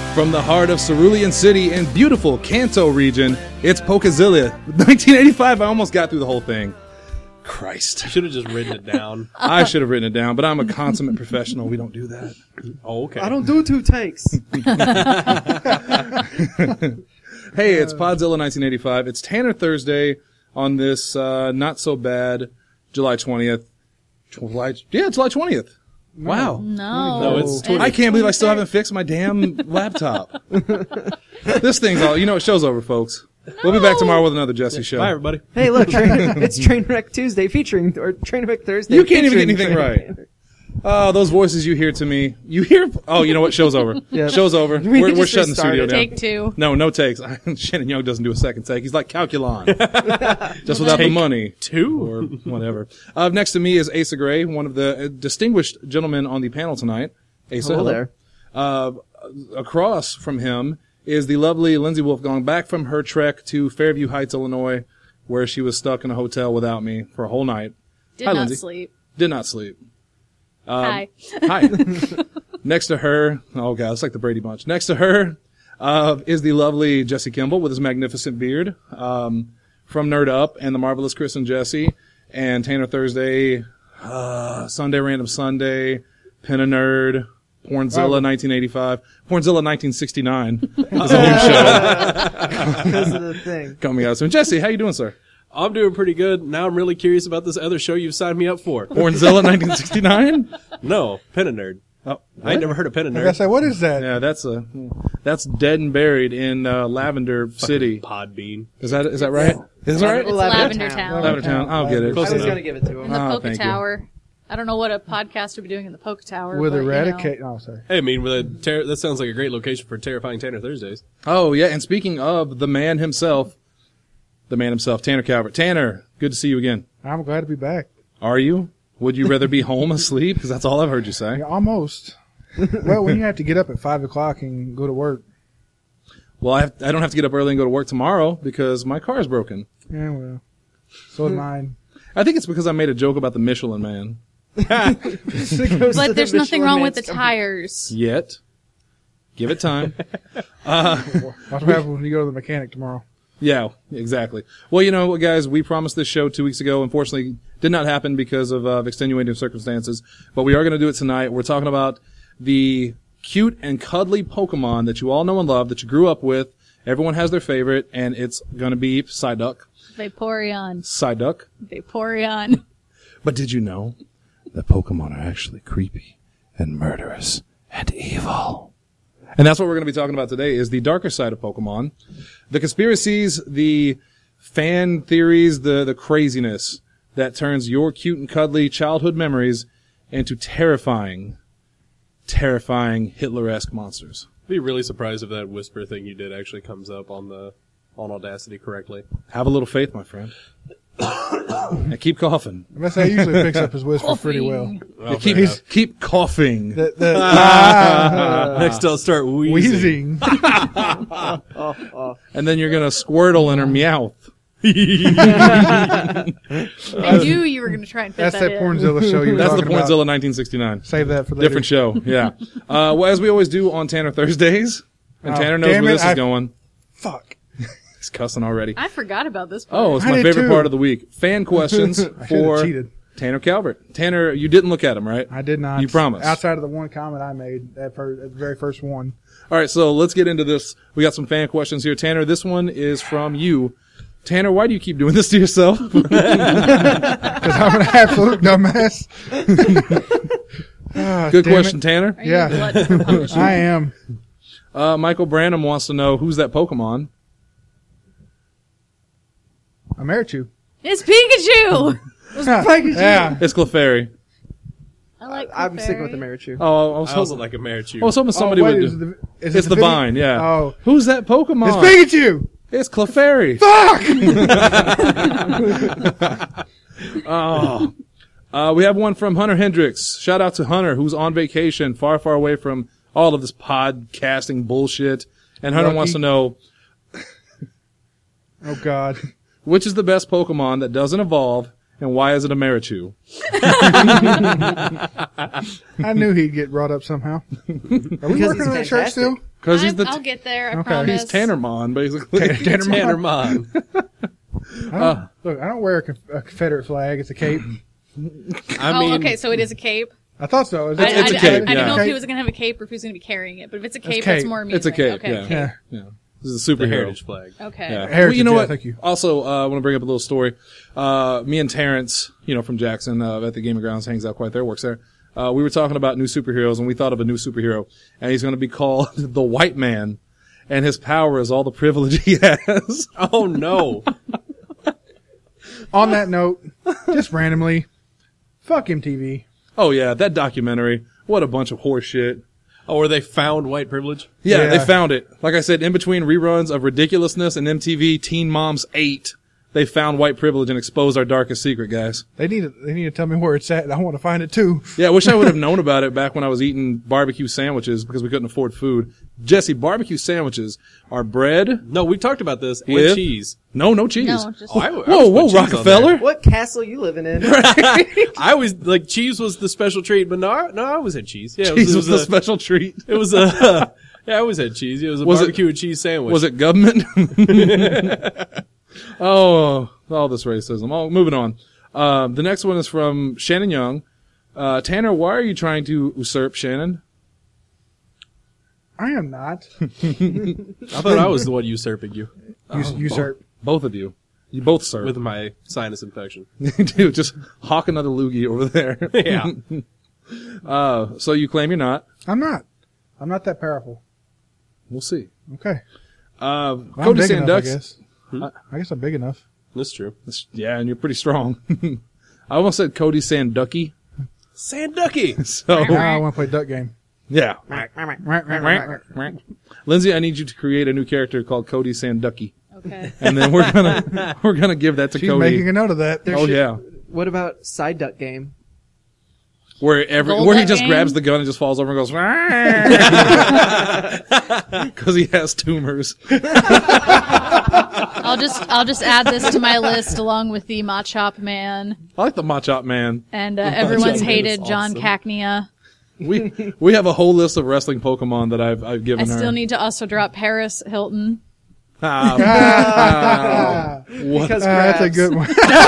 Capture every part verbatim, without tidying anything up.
From the heart of Cerulean City in beautiful Kanto region, it's Pokezilla. nineteen eighty-five, I almost got through the whole thing. Christ. You should have just written it down. I should have written it down, but I'm a consummate professional. We don't do that. Oh, okay. I don't do two takes. Hey, it's Podzilla nineteen eighty-five. It's Tanner Thursday on this uh, not-so-bad July twentieth. July, yeah, July twentieth. Wow. No. No, it's I can't believe I still haven't fixed my damn laptop. This thing's all, you know, show's over, folks. We'll be back tomorrow with another Jesse show. Bye, everybody. Hey, look, train, it's Trainwreck Tuesday featuring, or Trainwreck Thursday. You can't even get featuring anything Trainwreck. right. Oh, those voices you hear to me. You hear, oh, you know what? Show's over. Yeah. Show's over. We We're, can we're just shutting the restart studio it. down. Take two. No, no takes. Shannon Young doesn't do a second take. He's like Calculon. Just without the Take money. Two? Or whatever. Uh, next to me is Asa Gray, one of the uh, distinguished gentlemen on the panel tonight. Asa, Hello there. Uh, across from him is the lovely Lindsay Wolfgang, back from her trek to Fairview Heights, Illinois, where she was stuck in a hotel without me for a whole night. Did Hi, not Lindsay. sleep. Did not sleep. Um, Hi. Hi. Next to her, oh god, it's like the Brady Bunch. Next to her uh, is the lovely Jesse Kimball with his magnificent beard um, from Nerd Up and the marvelous Chris and Jesse and Tanner Thursday, uh, Sunday Random Sunday, Pin a Nerd, Pornzilla Wow. nineteen eighty-five, Pornzilla nineteen sixty-nine is a new show Because of the thing. coming out soon. Jesse, how you doing, sir? I'm doing pretty good. Now I'm really curious about this other show you've signed me up for. Pornzilla nineteen sixty-nine? No, Pen a Nerd. Oh, I ain't never heard of Pen a I gotta Nerd. say, what is that? yeah, that's a that's dead and buried in uh, Lavender City. Podbean. Is that is that right? Is that right? It's Lavender Lavender Town. Town. Lavender Town. I'll get it. I Close was enough. going to give it to In him. the Oh, Poke thank you. Tower. I don't know what a podcast would be doing in the Poke Tower. With but, you know. eradicate. Oh, sorry. Hey, I mean, with a ter- that sounds like a great location for Terrifying Tanner Thursdays. Oh yeah, and speaking of the man himself, the man himself, Tanner Calvert. Tanner, good to see you again. I'm glad to be back. Are you? Would you rather be home asleep? Because that's all I've heard you say. Yeah, almost. Well, when you have to get up at five o'clock and go to work. Well, I have, I don't have to get up early and go to work tomorrow because my car is broken. Yeah, well. So is mine. I think it's because I made a joke about the Michelin Man. But there's nothing wrong with the tires. Yet, give it time. Watch what happens when you go to the mechanic tomorrow. Yeah, exactly. Well, you know what, guys? We promised this show two weeks ago. Unfortunately, did not happen because of uh, extenuating circumstances. But we are going to do it tonight. We're talking about the cute and cuddly Pokemon that you all know and love, that you grew up with. Everyone has their favorite, and it's going to be Psyduck. Vaporeon. Psyduck. Vaporeon. But did you know that Pokemon are actually creepy and murderous and evil? And that's what we're going to be talking about today, is the darker side of Pokemon. The conspiracies, the fan theories, the, the craziness that turns your cute and cuddly childhood memories into terrifying, terrifying Hitler-esque monsters. I'd be really surprised if that whisper thing you did actually comes up on the on Audacity correctly. Have a little faith, my friend. And keep coughing. Unless I usually picks up his whisper pretty well. Coughing. Well, keep, fair enough. keep coughing. The, the, ah, Next, I'll start wheezing. wheezing. And then you're going to squirtle in her meowth. I knew you were going to try and fit That's that that in. Pornzilla show you were That's the talking about. Pornzilla nineteen sixty-nine. Save that for later. Different show, yeah. Uh, well, as we always do on Tanner Thursdays, and Oh, Tanner knows damn where it, this I- is going. Fuck. He's cussing already. I forgot about this part. Oh, it's I my did favorite too. part of the week. Fan questions I should have for cheated. Tanner Calvert. Tanner, you didn't look at him, right? I did not. You promised. Outside of the one comment I made, that, fir- that very first one. All right, so let's get into this. We got some fan questions here. Tanner, this one is from you. Tanner, why do you keep doing this to yourself? Because I'm an absolute dumbass. Ah, Good damn question, it. Tanner. Are you yeah. glutton for punishment? I am. Uh, Michael Branham wants to know, who's that Pokemon? I'm Marichu. It's Pikachu! Yeah. It's Clefairy. I like I'm sticking with the Marichu. Marichu. Oh, I was I also hoping, like a Marichu. I was hoping somebody oh, wait, would is do. it the, is it It's the video? vine, yeah. Oh. Who's that Pokemon? It's Pikachu! It's Clefairy. Fuck! Oh. Uh, we have one from Hunter Hendricks. Shout out to Hunter, who's on vacation, far, far away from all of this podcasting bullshit. And Hunter Lucky. wants to know, Oh, God. which is the best Pokemon that doesn't evolve And why is it a Marichu? I knew he'd get brought up somehow. Are we Because working he's on that shirt fantastic. still? Because he's I'm- the I'll get there. I Okay. promise. he's Tannermon, basically. Tannermon. I don't, look, I don't wear a, conf- a Confederate flag. It's a cape. I oh, mean, okay, so it is a cape. I thought so. Is I, it- it's I- a cape, I, I didn't yeah. know if he Cape? was going to have a cape or if he was going to be carrying it. But if it's a cape, cape. that's more amusing. It's a cape, Okay, yeah. cape. Yeah. Yeah. This is a the superhero. heritage flag. Okay. Yeah. Heritage, well, you know yeah, what? thank you. Also, uh, I want to bring up a little story. Uh, me and Terrence, you know, from Jackson, uh, at the Gaming Grounds, hangs out quite there, works there. Uh, we were talking about new superheroes, and we thought of a new superhero, and he's going to be called the White Man, and his power is all the privilege he has. Oh no! On that note, just randomly, fuck M T V. Oh yeah, that documentary. What a bunch of horse shit. Oh, where they found white privilege? Yeah, Yeah. they found it. Like I said, in between reruns of Ridiculousness and M T V Teen Moms eight, they found white privilege and exposed our darkest secret, guys. They need to, they need to tell me where it's at. I want to find it too. Yeah, I wish I would have known about it back when I was eating barbecue sandwiches because we couldn't afford food. Jesse, barbecue sandwiches are bread. No, we talked about this. And With? cheese. No, no cheese. No, just- Oh, I, I whoa, always put whoa, cheese on Rockefeller. What castle you living in? I always, like, cheese was the special treat, but no, I, no, I always had cheese. Yeah, it Cheese it was the a, special treat. It was a, yeah, I always had cheese. It was a Was it- barbecue and cheese sandwich. Was it government? oh, all this racism. Oh, moving on. Uh, the next one is from Shannon Young. Uh, Tanner, why are you trying to usurp Shannon? I am not. I thought I was the one usurping you You, usurp. Both of you. You both serve. with my sinus infection. Dude, just hawk another loogie over there. Yeah. Uh, so you claim you're not. I'm not. I'm not that powerful. We'll see. Okay. Uh, Well, I'm Cody big enough, I Sandux. guess. I guess I'm big enough. That's true. Yeah, and you're pretty strong. I almost said Cody Sanducky. Sanducky! So, Now I want to play duck game. yeah. Lindsay, I need you to create a new character called Cody Sanducky. Okay. And then we're gonna, we're gonna give that to She's Cody. making a note of that. There Oh should- yeah. What about side duck game? Where every, Gold where he Duck just Game? grabs the gun and just falls over and goes, cause he has tumors. I'll just I'll just add this to my list along with the Machop Man I like the Machop Man. and uh, everyone's Man hated is John awesome. Cacnea. We, we have a whole list of wrestling Pokemon that I've, I've I given her. still need to also drop Paris Hilton. Ah, ah, what? Because Ah, that's a crabs. good one.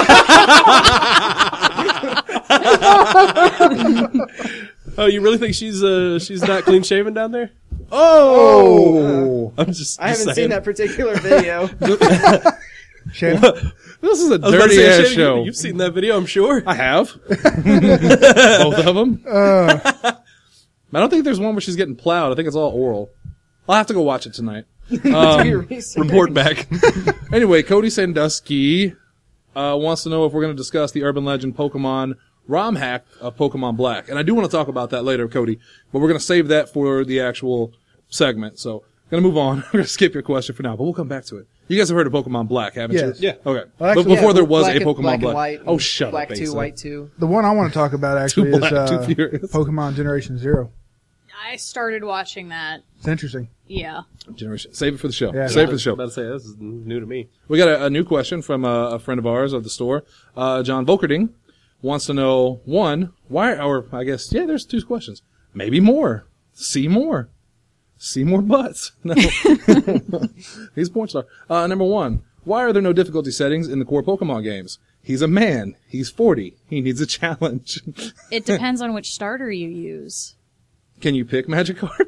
Oh, you really think she's, uh, she's not clean shaven down there? Oh! I'm just, I haven't just seen saying. that particular video. Shannon, This is a I was about to dirty say, ass Shannon, show. you- You've seen that video, I'm sure. I have. Both of them. uh, I don't think there's one where she's getting plowed. I think it's all oral. I'll have to go watch it tonight. Do your research. Report back. Anyway, Cody Sandusky uh, wants to know if we're going to discuss the urban legend Pokemon ROM hack of Pokemon Black. And I do want to talk about that later, Cody, but we're going to save that for the actual segment. So, going to move on. We're going to skip your question for now, but we'll come back to it. You guys have heard of Pokemon Black, haven't Yes. you? Yeah. Okay. Well, actually, but before Yeah, there was black a and- Pokemon black. Black. And white, Oh, shut black up, two, Asa. white two. the one I want to talk about actually Too is black, uh, too furious. Pokemon Generation Zero. I started watching that. It's interesting. Yeah. Generation. Save it for the show. Yeah. Save it for the I show. was about to say, this is new to me. We got a, a new question from a, a friend of ours of the store. Uh, John Volkerding wants to know, one, why, or I guess, yeah, there's two questions. Maybe more. See more. See more butts. No. He's a porn star. Uh, number one, why are there no difficulty settings in the core Pokemon games? He's a man. He's forty. He needs a challenge. It depends on which starter you use. Can you pick Magikarp?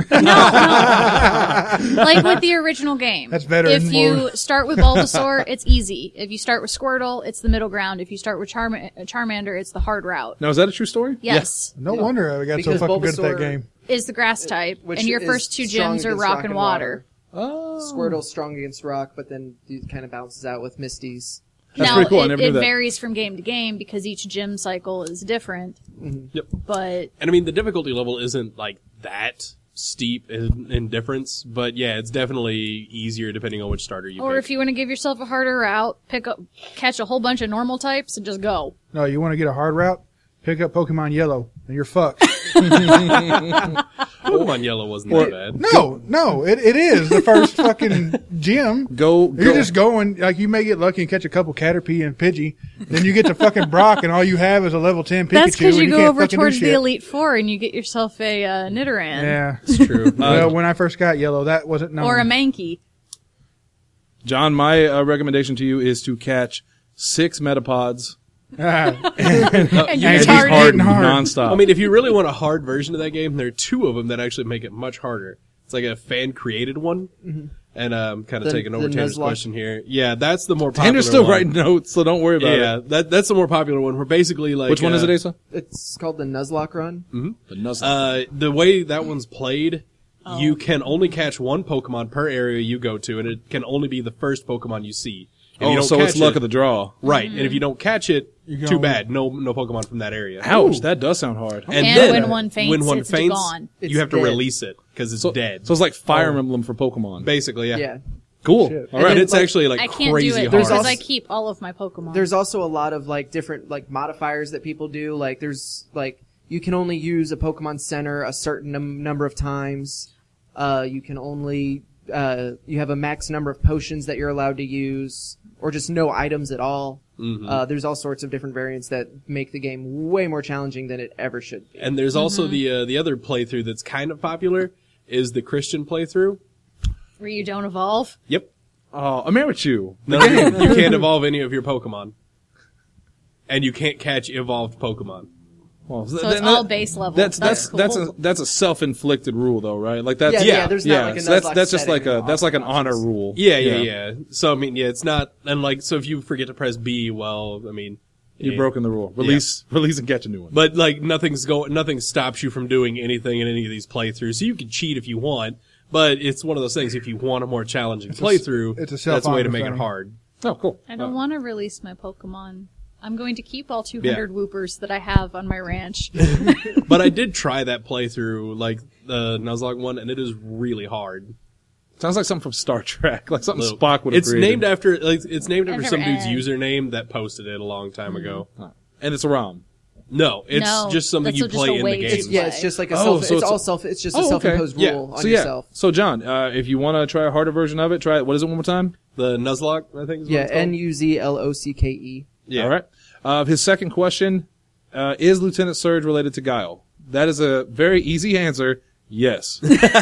Like with the original game. That's better If and you more- start with Bulbasaur, it's easy. If you start with Squirtle, it's the middle ground. If you start with Charm- Charmander, it's the hard route. Now, is that a true story? Yes. No wonder I got so Because fucking good at that Bulbasaur- game. Is the grass type. Which And your is first two strong gyms are against rock and water. Oh. Squirtle's strong against rock, but then it kind of bounces out with Misty's. That's now, pretty cool. I it, never it knew that. varies from game to game because each gym cycle is different. Yep. But And I mean, the difficulty level isn't like that steep in, in difference, but yeah, it's definitely easier depending on which starter you or pick. if you want to give yourself a harder route, pick up, catch a whole bunch of normal types and just go. No, you want to get a hard route? Pick up Pokemon Yellow, and you're fucked. Pokemon Yellow wasn't Or- that bad. No, no, it, it is the first fucking gym. Go, You're go. just going, like, you may get lucky and catch a couple Caterpie and Pidgey. Then you get to fucking Brock, and all you have is a level ten Pikachu. That's because and you you go can't over fucking do towards the shit. Elite Four and you get yourself a uh, Nidoran. Yeah. It's true. Well, when I first got Yellow, that wasn't known. Or a Mankey. John, my uh, recommendation to you is to catch six Metapods Ah, And and you're be retarded. hard Hard. nonstop. I mean, if you really want a hard version of that game, there are two of them that actually make it much harder. It's like a fan-created one. And um, kind of The- taking over the Tanner's Nuzlocke. question here. Yeah, that's the more popular Tanner's still one. writing notes, so don't worry about Yeah, it. that that's the more popular one. Where basically like Which one is uh, it, Asa? It's called the Nuzlocke run. The Nuzlocke. Uh, the way that one's played, Oh. you can only catch one Pokemon per area you go to, and it can only be the first Pokemon you see. If you oh, don't so it's catch luck it- of the draw. Right, and if you don't catch it, You too go- bad. No, no Pokemon from that area. Ouch, that does sound hard. And, And then when one faints, when one it's faints, gone. It's you have to dead. release it because it's So, dead. so it's like Fire Emblem for Pokemon. basically, yeah. Yeah. Cool. Shit. All And right. it's like- actually like I can't crazy do it hard. There's because also- I keep all of my Pokemon. There's also a lot of like different like modifiers that people do. Like there's like you can only use a Pokemon Center a certain num- number of times. Uh, you can only uh, you have a max number of potions that you're allowed to use, or just no items at all. Mhm. Uh, there's all sorts of different variants that make the game way more challenging than it ever should be. And there's also the uh, the other playthrough that's kind of popular is the Christian playthrough. where you don't evolve. Yep. Oh, Americhu. No, you, you can't evolve any of your Pokemon, and you can't catch evolved Pokemon. Well, So it's all base level. That's that's That's that's, cool. a that's a self-inflicted rule, though, right? Like that's Yeah, yeah, yeah, there's yeah. not like a so that's Nuzlocke that's just setting like a or that's like an options. honor rule. Yeah, yeah, yeah, So I mean, yeah, it's not, and like, so if you forget to press B, well, I mean, You've yeah. broken the rule. Release release and catch a new one. But like, nothing's going, nothing stops you from doing anything in any of these playthroughs. So you can cheat if you want, but it's one of those things. If you want a more challenging playthrough, it's a that's a way to self-honor make thing. it hard. Oh, cool. I don't want to release my Pokemon. I'm going to keep all two hundred Whoopers that I have on my ranch. But I did try that playthrough, like the Nuzlocke one, and it is really hard. Sounds like something from Star Trek, like something Look, Spock would have It's created. named after, like, it's named after I've some never dude's had- username that posted it a long time ago. and it's a ROM. No, it's No, just something that's you just play a in the way game. to It's, yeah, play. it's just like a Oh, self. so it's it's all a- self. It's just a Oh, okay. self-imposed Yeah. rule on So yeah. yourself. So John, uh, if you want to try a harder version of it, try it. What is it one more time? The Nuzlocke, I think is what Yeah, it's called. N U Z L O C K E. Yeah. All right. Uh, his second question uh, is Lieutenant Surge related to Guile? That is a very easy answer. Yes.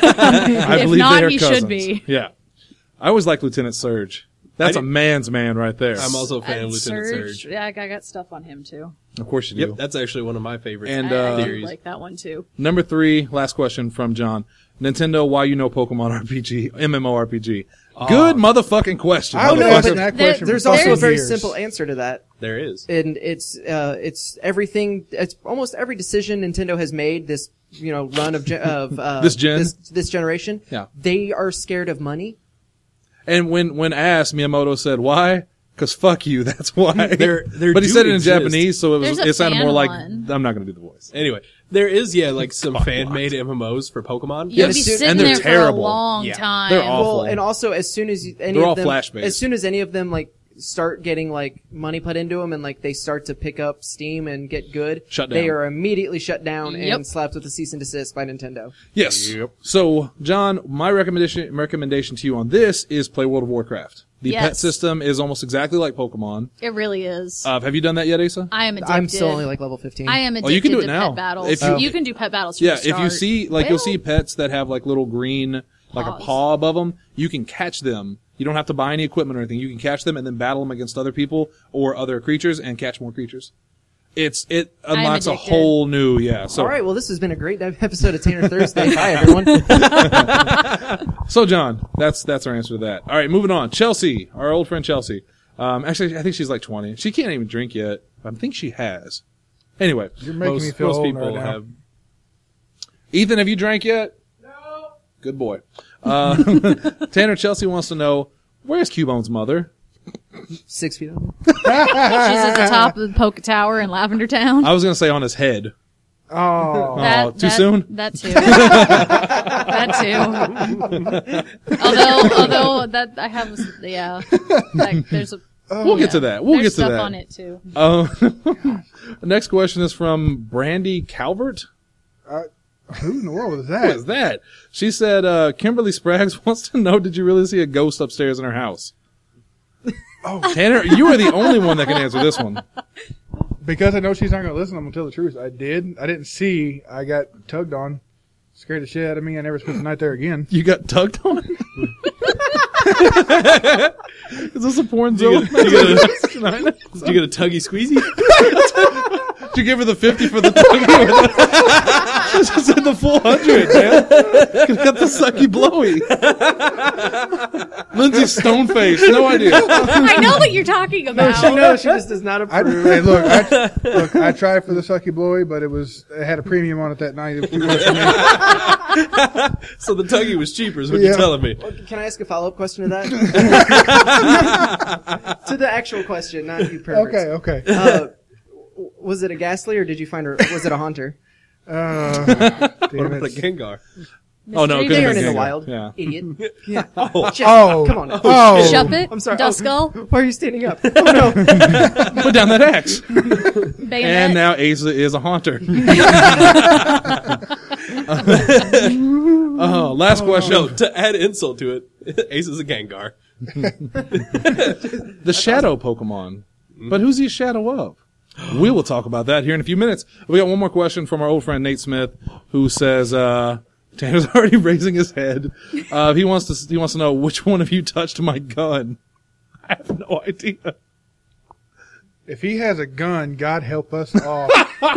I If believe not, they are he should cousins. be. Yeah. I always like Lieutenant Surge. That's I a did- man's man right there. I'm also a fan of And Lieutenant Surge. Yeah, I got I got stuff on him too. Of course you do. Yep, that's actually one of my favorites. And, I, I uh, do theories. like that one too. Number three, last question from John. Nintendo, why you know Pokemon R P G, MMORPG? Good motherfucking question. I was motherfucker. asking that There- question. There's for also a fucking very years. simple answer to that, there is. and it's uh, it's everything. It's almost every decision Nintendo has made this you know run of ge- of uh, This gen? this, this generation. Yeah. They are scared of money. And when, when asked, Miyamoto said, why? Because fuck you, that's why. There- there but he do said it in exist. Japanese, so it was There's a it sounded fan more like, one. I'm not going to do the voice. Anyway, there is, yeah, like some fan-made M M Os for Pokemon. You'll as be soon- sitting and they're there terrible. for a long Yeah. time. They're awful. Well, and also as soon as you, any They're of all them, flash-based. as soon as any of them like start getting like money put into them and like they start to pick up steam and get good, Shut they down. are immediately shut down Yep. and slapped with a cease and desist by Nintendo. Yes. So, John, my recommendation recommendation to you on this is play World of Warcraft. The pet Yes. system is almost exactly like Pokemon. It really is. Uh, have you done that yet, Asa? I am addicted. I'm still only like level fifteen. I am addicted Oh, you can do it to now. pet battles. If you- you can do pet battles. From Yeah, the if you start. see, like, you'll Well, see pets that have, like, little green, like a Paws. paw above them, you can catch them. You don't have to buy any equipment or anything. You can catch them and then battle them against other people or other creatures and catch more creatures. It's, it unlocks a addicted. whole new, yeah. So, All right, well, this has been a great episode of Tanner Thursday. Bye, everyone. so John, that's, that's our answer to that. All right, moving on. Chelsea, our old friend Chelsea. Um, actually, I think she's like twenty. She can't even drink yet. I think she has. Anyway, You're making most me feel most old people right now. have. Ethan, have you drank yet? No. Good boy. Uh, Tanner Chelsea wants to know, where's Cubone's mother? Six feet under. she's at the top of the Poke Tower in Lavender Town. I was going to say on his head. Oh, Oh, too soon? That too. that too. although, although that I have, yeah, like, there's a. We'll yeah, get to that. We'll there's get to stuff that. on it too. Uh, the next question is from Brandy Calvert. I, who in the world was What that? is that? She said, uh, Kimberly Spraggs wants to know, did you really see a ghost upstairs in her house? Oh, Tanner, you are the only one that can answer this one. Because I know she's not going to listen, I'm going to tell the truth. I did. I didn't see. I got tugged on. Scared the shit out of me. I never spent the night there again. You got tugged on? Is this a porn zone? Did you get a, did you get a tuggy squeezy? Did you give her the fifty for the tuggy? She said the full hundred, man. Could have got the sucky blowy. Lindsay Stoneface, no idea. I know what you're talking about. She knows. She just does not I, approve. hey, look, I, look, I tried for the sucky blowy, but it was it had a premium on it that night. It was for me. So the tuggy was cheaper is what Yeah. you're telling me. Can I ask a follow-up question to that? To the actual question, not you perverts. Okay, okay. Uh, w- was it a Ghastly or did you find her? Was it a Haunter? Uh, What damn about a it. Gengar? Oh, no, it Mystery could've They been aren't in the Gengar. wild. Yeah. Idiot. Yeah. Oh, Jeff, Oh. come on. Now. Oh, Shuppet? I'm sorry. Duskull? Oh, why are you standing up? Oh no. Put down that axe. Bayonet? And now Asa is a haunter. Oh, last question. no, to add insult to it, Ace is a Gengar. The shadow Pokemon. But who's he a shadow of? We will talk about that here in a few minutes. We got one more question from our old friend Nate Smith, who says, uh, Tanner's already raising his head. Uh, he wants to, he wants to know which one of you touched my gun. I have no idea. if he has a gun, God help us all.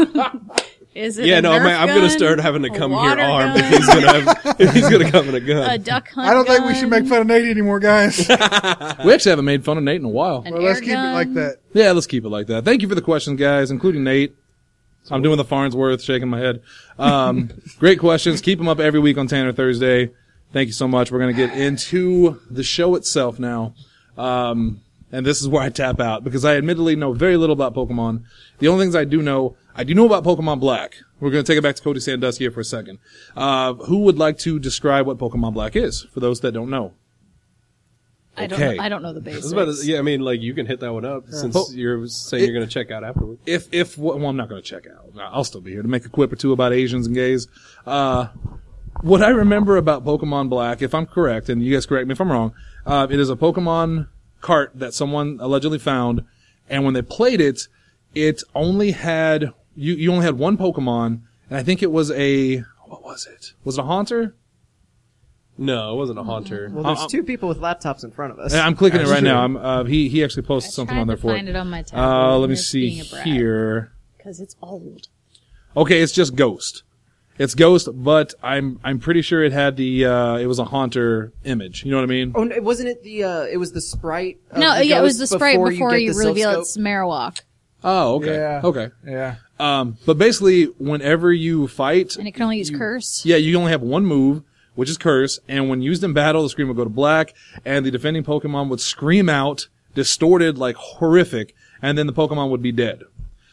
Is it Yeah, a no, Nerf man, I'm gonna gun? start having to A come here water armed gun? if he's gonna have, if he's gonna come in a A gun. duck hunt I don't think we gun? should make fun of Nate anymore, guys. We actually haven't made fun of Nate in a while. An Well, let's air keep it like gun? that. Yeah, let's keep it like that. Thank you for the questions, guys, including Nate. I'm doing the Farnsworth, shaking my head. Um, great questions. Keep them up every week on Tanner Thursday. Thank you so much. We're going to get into the show itself now. Um, and this is where I tap out because I admittedly know very little about Pokemon. The only things I do know, I do know about Pokemon Black. We're going to take it back to Cody Sandusky here for a second. Uh, who would like to describe what Pokemon Black is for those that don't know? I don't. Okay. Know, I don't know the I basics. was about to, yeah, I mean, like, you can hit that one up since Well, you're saying it- you're gonna check out afterward. If, if, well, I'm not going to check out. I'll still be here to make a quip or two about Asians and gays. Uh, what I remember about Pokemon Black, if I'm correct, and you guys correct me if I'm wrong, uh, it is a Pokemon cart that someone allegedly found, and when they played it, it only had, you, you only had one Pokemon, and I think it was a, what was it? Was it a Haunter? No, it wasn't a Haunter. Well, there's Uh, two people with laptops in front of us. I'm clicking it That's right true. now. I'm, uh, he, he actually I posted something tried on there to for find it. it on my tablet. Uh, let and me it's see being a brat. here. Because it's old. Okay, it's just Ghost. It's Ghost, but I'm I'm pretty sure it had the uh it was a Haunter image. You know what I mean? Oh, no, wasn't it the? Uh, it was the sprite. Of No, the yeah, it was ghost the sprite before, before you, get the reveal Silph it's Marowak. Oh, okay. Yeah. Okay. Yeah. Um but basically whenever you fight, And it can only use curse. yeah, you only have one move, which is Curse, and when used in battle, the screen would go to black and the defending Pokemon would scream out, distorted like horrific, and then the Pokemon would be dead.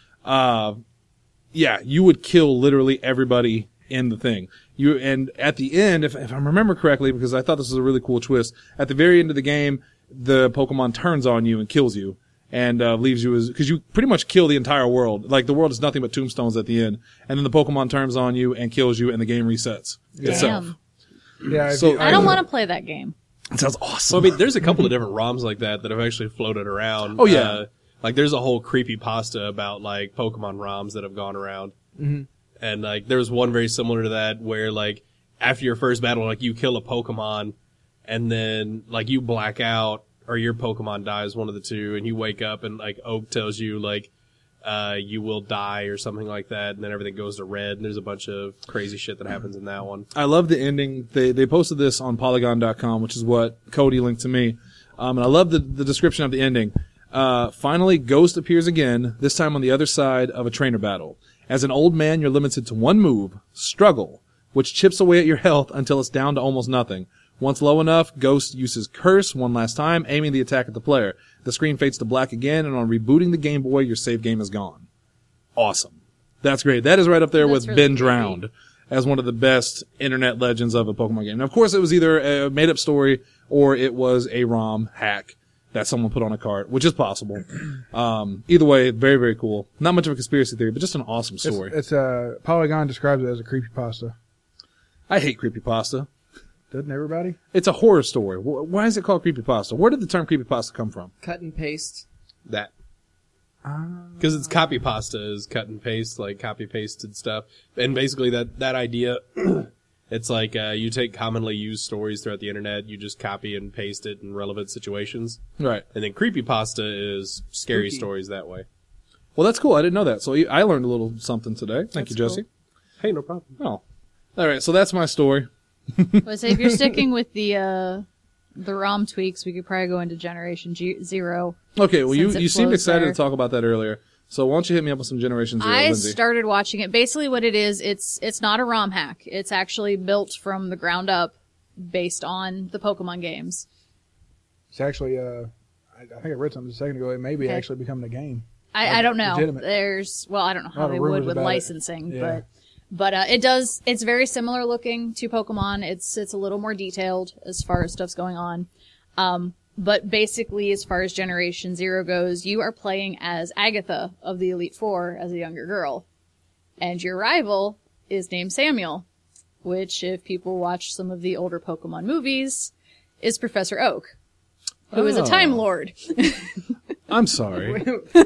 Uh yeah, you would kill literally everybody in the thing. You and at the end, if, if I remember correctly, because I thought this was a really cool twist, at the very end of the game, the Pokemon turns on you and kills you and uh, leaves you as because you pretty much kill the entire world. Like the world is nothing but tombstones at the end, and then the Pokemon turns on you and kills you, and the game resets itself. Damn. Yeah. if So- you- I don't want to play that game. It sounds So, awesome. I mean, there's a couple of different ROMs like that that have actually floated around. Oh, yeah. Uh, like, there's a whole creepypasta about, like, Pokemon ROMs that have gone around. Mm-hmm. And, like, there was one very similar to that where, like, after your first battle, like, you kill a Pokemon and then, like, you black out or your Pokemon dies, one of the two, and you wake up and, like, Oak tells you, like, uh, you will die or something like that, and then everything goes to red, and there's a bunch of crazy shit that happens in that one. I love the ending. They they posted this on Polygon dot com, which is what Cody linked to me. Um, and I love the, the description of the ending. Uh, finally, Ghost appears again, this time on the other side of a trainer battle. As an old man, you're limited to one move, Struggle, which chips away at your health until it's down to almost nothing. Once low enough, Ghost uses Curse one last time, aiming the attack at the player. The screen fades to black again, and on rebooting the Game Boy, your save game is gone. Awesome. That's great. That is right up there That's with really Ben creepy. Drowned as one of the best internet legends of a Pokemon game. Now, of course, it was either a made-up story or it was a ROM hack. that someone put on a cart, which is possible. Um, either way, very, very cool. Not much of a conspiracy theory, but just an awesome It's, story. it's uh, Polygon describes it as a creepypasta. I hate creepypasta. Doesn't everybody? It's a horror story. Wh- Why is it called creepypasta? Where did the term creepypasta come from? Cut and paste. That. Because it's copy pasta is cut and paste, like copy pasted stuff. And basically that, that idea, it's like, uh, you take commonly used stories throughout the internet, you just copy and paste it in relevant situations. Right. And then creepypasta is scary Spooky. stories that way. Well, that's cool. I didn't know that. So I learned a little something today. Thank That's you, Jesse. Hey, no problem. Oh. All right. So that's my story. But say if you're sticking with the uh, the ROM tweaks, we could probably go into Generation G- Zero. Okay. Well, you, Since it you seemed flows excited there. to talk about that earlier. So why don't you hit me up with some Generation Zero, I Lindsay? started watching it. Basically, what it is, it's it's not a ROM hack. It's actually built from the ground up, based on the Pokemon games. It's actually, uh, I, I think I read something a second ago. It may be Okay. actually becoming a game. I, Like, I don't know. legitimate. There's well, I don't know A how lot of they would rumors with about it. licensing, Yeah. but but uh, it does. It's very similar looking to Pokemon. It's it's a little more detailed as far as stuff's going on. Um, but basically, as far as Generation Zero goes, you are playing as Agatha of the Elite Four as a younger girl, and your rival is named Samuel, which, if people watch some of the older Pokemon movies, is Professor Oak, who is a Oh. Time Lord. I'm sorry.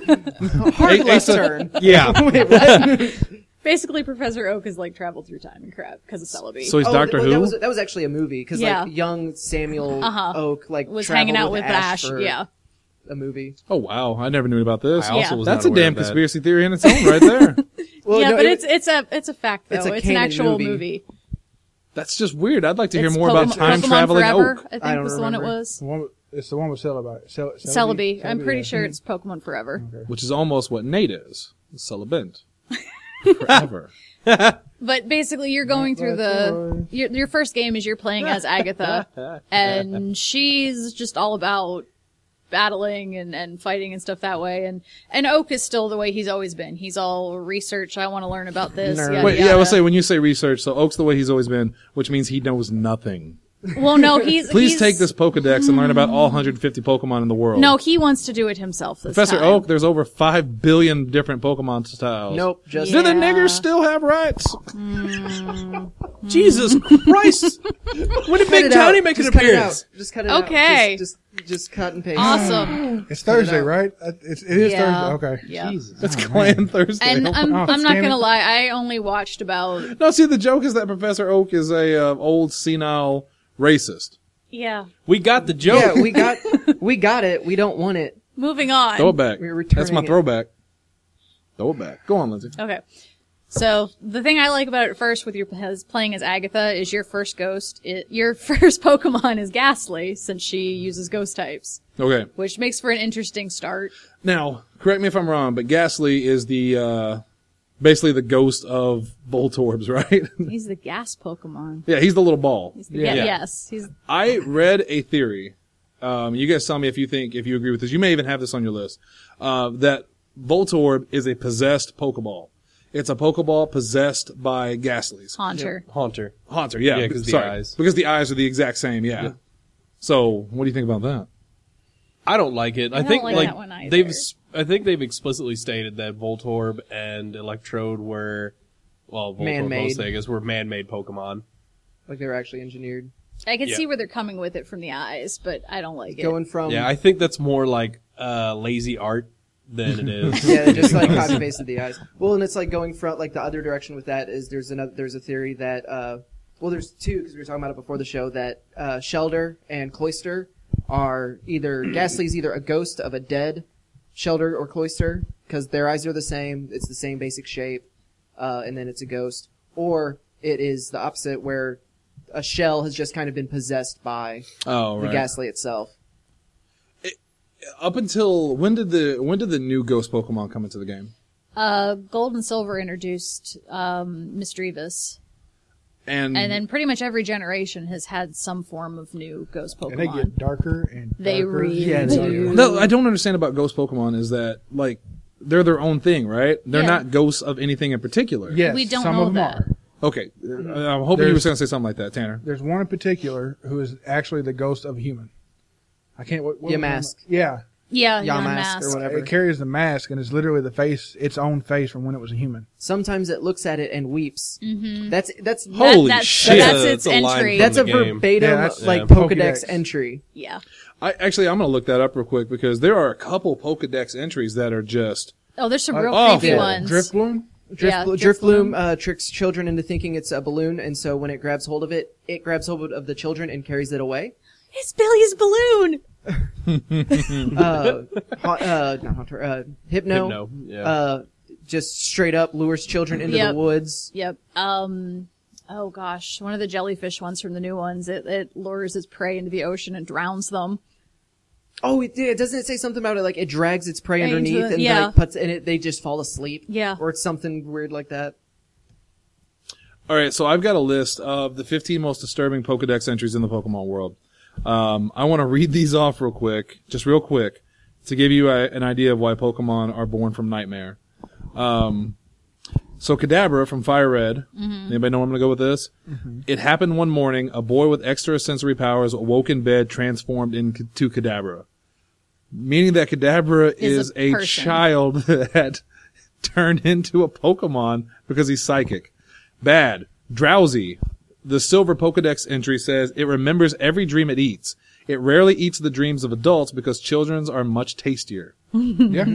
Hard Hey, left Asa- turn. Yeah. Wait, what? Basically, Professor Oak has like traveled through time and crap because of Celebi. So he's Oh, Doctor well, Who? That was, that was actually a movie because Yeah. like young Samuel Uh-huh. Oak like was traveled hanging out with Ash. for Yeah. a movie. Oh, wow. I never knew about this. I also Yeah. was That's not a aware damn of that. conspiracy theory in its own right there. Well, yeah, no, but it- it's it's a it's a fact though. It's It's, a an canon actual movie. movie. That's just weird. I'd like to hear It's more Pokemon, about time Pokemon traveling Forever, Oak. I think I don't was the one it remember. was. The one with- It's the one with Celebi. Cel- Celebi. I'm pretty yeah. sure it's Pokemon Forever. Which is almost what Nate is. Celebint. Forever. But basically, you're going through the your, your first game is you're playing as Agatha, and she's just all about battling and, and fighting and stuff that way. And and Oak is still the way he's always been. He's all research. I want to learn about this. Nerd. Yada, Wait, yeah, I yada. will say, when you say research, so Oak's the way he's always been, which means he knows nothing. Well, no, he's Please he's, take this Pokedex and learn about all one hundred fifty Pokemon in the world. No, he wants to do it himself. This Professor time. Oak, there's over five billion different Pokemon styles. Nope, just Do the Yeah. niggers still have rights? Jesus Christ! When did cut Big it Tony out. make an Just cut it appearance? out. Just cut it out. Okay. Just, just, just cut and paste. Awesome. It's Thursday, out. right? Uh, It's, it is Yeah. Thursday. Okay. Yeah. It's Clan Thursday. And I'm, Oh, I'm not damn it. gonna lie, I only watched about, no, see, the joke is that Professor Oak is a uh, old senile racist. yeah. We got the joke. Yeah, we got, we got it. We don't want it. Moving on. Throw it back. We're returning That's my it. throwback. Throw it back. Go on, Lindsay. Okay. So the thing I like about it first with your as playing as Agatha is your first ghost. It, your first Pokemon is Ghastly since she uses ghost types, Okay. which makes for an interesting start. Now, correct me if I'm wrong, but Ghastly is the, uh, basically the ghost of Voltorbs, right? He's the gas Pokemon. yeah, he's the little ball. He's the, Yeah. yeah. Yeah. Yes. He's I read a theory. Um, you guys tell me if you think, if you agree with this. You may even have this on your list. Uh, that Voltorb is a possessed Pokeball. It's a Pokeball possessed by Ghastlies. Haunter. Haunter. Haunter, yeah. Yeah, 'cause the Sorry. eyes. Because the eyes are the exact same, yeah. Yeah. So, what do you think about that? I don't like it. I, don't think like like that one either. they've s- I think they've explicitly stated that Voltorb and Electrode were well, Voltorb Man-made. mostly, I guess, were man-made Pokemon. Like they were actually engineered. I can Yeah. see where they're coming with it from the eyes, but I don't like it. Going from Yeah, I think that's more like uh, lazy art than it is. yeah, they just like copy pasted the eyes. Well, and it's like going from like the other direction with that is there's another there's a theory that uh well there's two because we were talking about it before the show that uh Shelder and Cloyster are either Ghastly's either a ghost of a dead Shelder or Cloyster because their eyes are the same, it's the same basic shape, uh, and then it's a ghost, or it is the opposite where a shell has just kind of been possessed by Oh, the right. Ghastly itself. Up until, when did the, when did the new ghost Pokemon come into the game? Uh, Gold and Silver introduced um, Misdreavus, And, and then pretty much every generation has had some form of new ghost And they Pokemon. get darker and darker. They really Yeah, they do. no, I don't understand about ghost Pokemon is that, like, they're their own thing, right? They're Yeah. not ghosts of anything in particular. Yes, We don't some know of them that. are. Okay. Uh, I'm hoping you were There's- going to say something like that, Tanner. There's one in particular who is actually the ghost of a human. I can't. What, what Yeah, was the name? mask. Yeah, Yeah, Yaw Yawn mask mask. or whatever. it carries the mask, and it's literally the face, its own face from when it was a human. Sometimes it looks at it and weeps. Mm-hmm. That's that's Holy that's, shit. That's That's its a line entry. from that's a the game. verbatim Yeah, that's- like yeah. Pokedex, Pokedex. entry. yeah. I actually, I'm going to look that up real quick because there are a couple Pokedex entries that are just. Oh, there's some Uh, real oh, creepy yeah. ones. Driftbloom. Drift, Yeah, Blo- Drift Driftbloom Bloom. uh, tricks children into thinking it's a balloon, and so when it grabs hold of it, it grabs hold of the children and carries it away. It's Billy's balloon. Uh, ha- uh, not Haunter, uh, Hypno, Hypno, yeah. uh, just straight up lures children into Yep. the woods. Yep. Um. Oh gosh, one of the jellyfish ones from the new ones. It it lures its prey into the ocean and drowns them. Oh, it, yeah, doesn't it say something about it? Like it drags its prey Into underneath the- and yeah. like puts, and it, they just fall asleep. Yeah. Or it's something weird like that. All right, so I've got a list of the fifteen most disturbing Pokedex entries in the Pokemon world. Um, I want to read these off real quick, just real quick, to give you a, an idea of why Pokemon are born from nightmare. Um, so Kadabra from Fire Red. Mm-hmm. Anybody know where I'm going to go with this? Mm-hmm. It happened one morning. A boy with extrasensory powers awoke in bed, transformed into Kadabra. Meaning that Kadabra Is is, a a, person. child that turned into a Pokemon because he's psychic. Bad. Drowsy. The Silver Pokedex entry says it remembers every dream it eats. It rarely eats the dreams of adults because children's are much tastier. Yeah.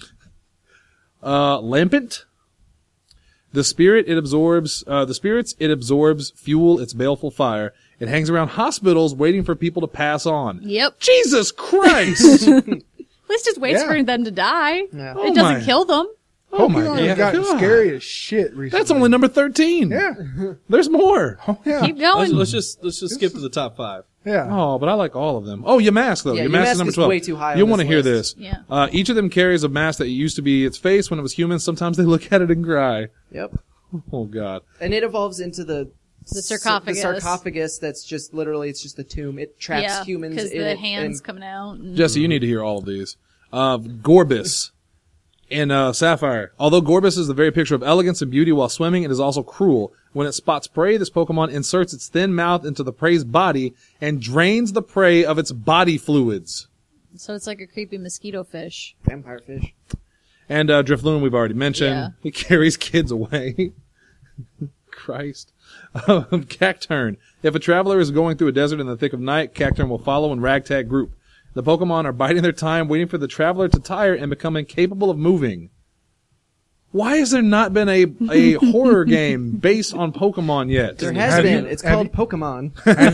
Uh, Lampent. The spirit it absorbs, uh, the spirits it absorbs fuel its baleful fire. It hangs around hospitals waiting for people to pass on. Yep. Jesus Christ! At least it waits Yeah. for them to die. Yeah. Oh It doesn't my- kill them. Oh my Pokemon has gotten God. scary as shit recently. That's only number thirteen. Yeah. There's more. Oh yeah. Keep let's, going. let's just let's just skip to the top five. Yeah. Oh, but I like all of them. Oh, Yamask though. Yeah, Yamask, Yamask is number is twelve. way too high on You'll this want to hear list. this. Yeah. Uh, each of them carries a mask that used to be its face when it was human. Sometimes they look at it and cry. Yep. Oh God. And it evolves into the The sarcophagus. The sarcophagus that's just literally it's just a tomb. It traps Yeah, humans because in the it hands and- coming out. And Jesse, you need to hear all of these. Uh, Gorbis and uh, Sapphire. Although Gorbis is the very picture of elegance and beauty while swimming, it is also cruel. When it spots prey, this Pokemon inserts its thin mouth into the prey's body and drains the prey of its body fluids. so it's like a creepy mosquito fish. vampire fish. And uh, Drifloon, we've already mentioned. Yeah. He carries kids away. Christ. Um, Cacturn. If a traveler is going through a desert in the thick of night, Cacturn will follow in ragtag group. The Pokemon are biding their time, waiting for the traveler to tire and become incapable of moving. Why has there not been a, a horror game based on Pokemon yet? There has Have been. you- it's have called you- Pokemon.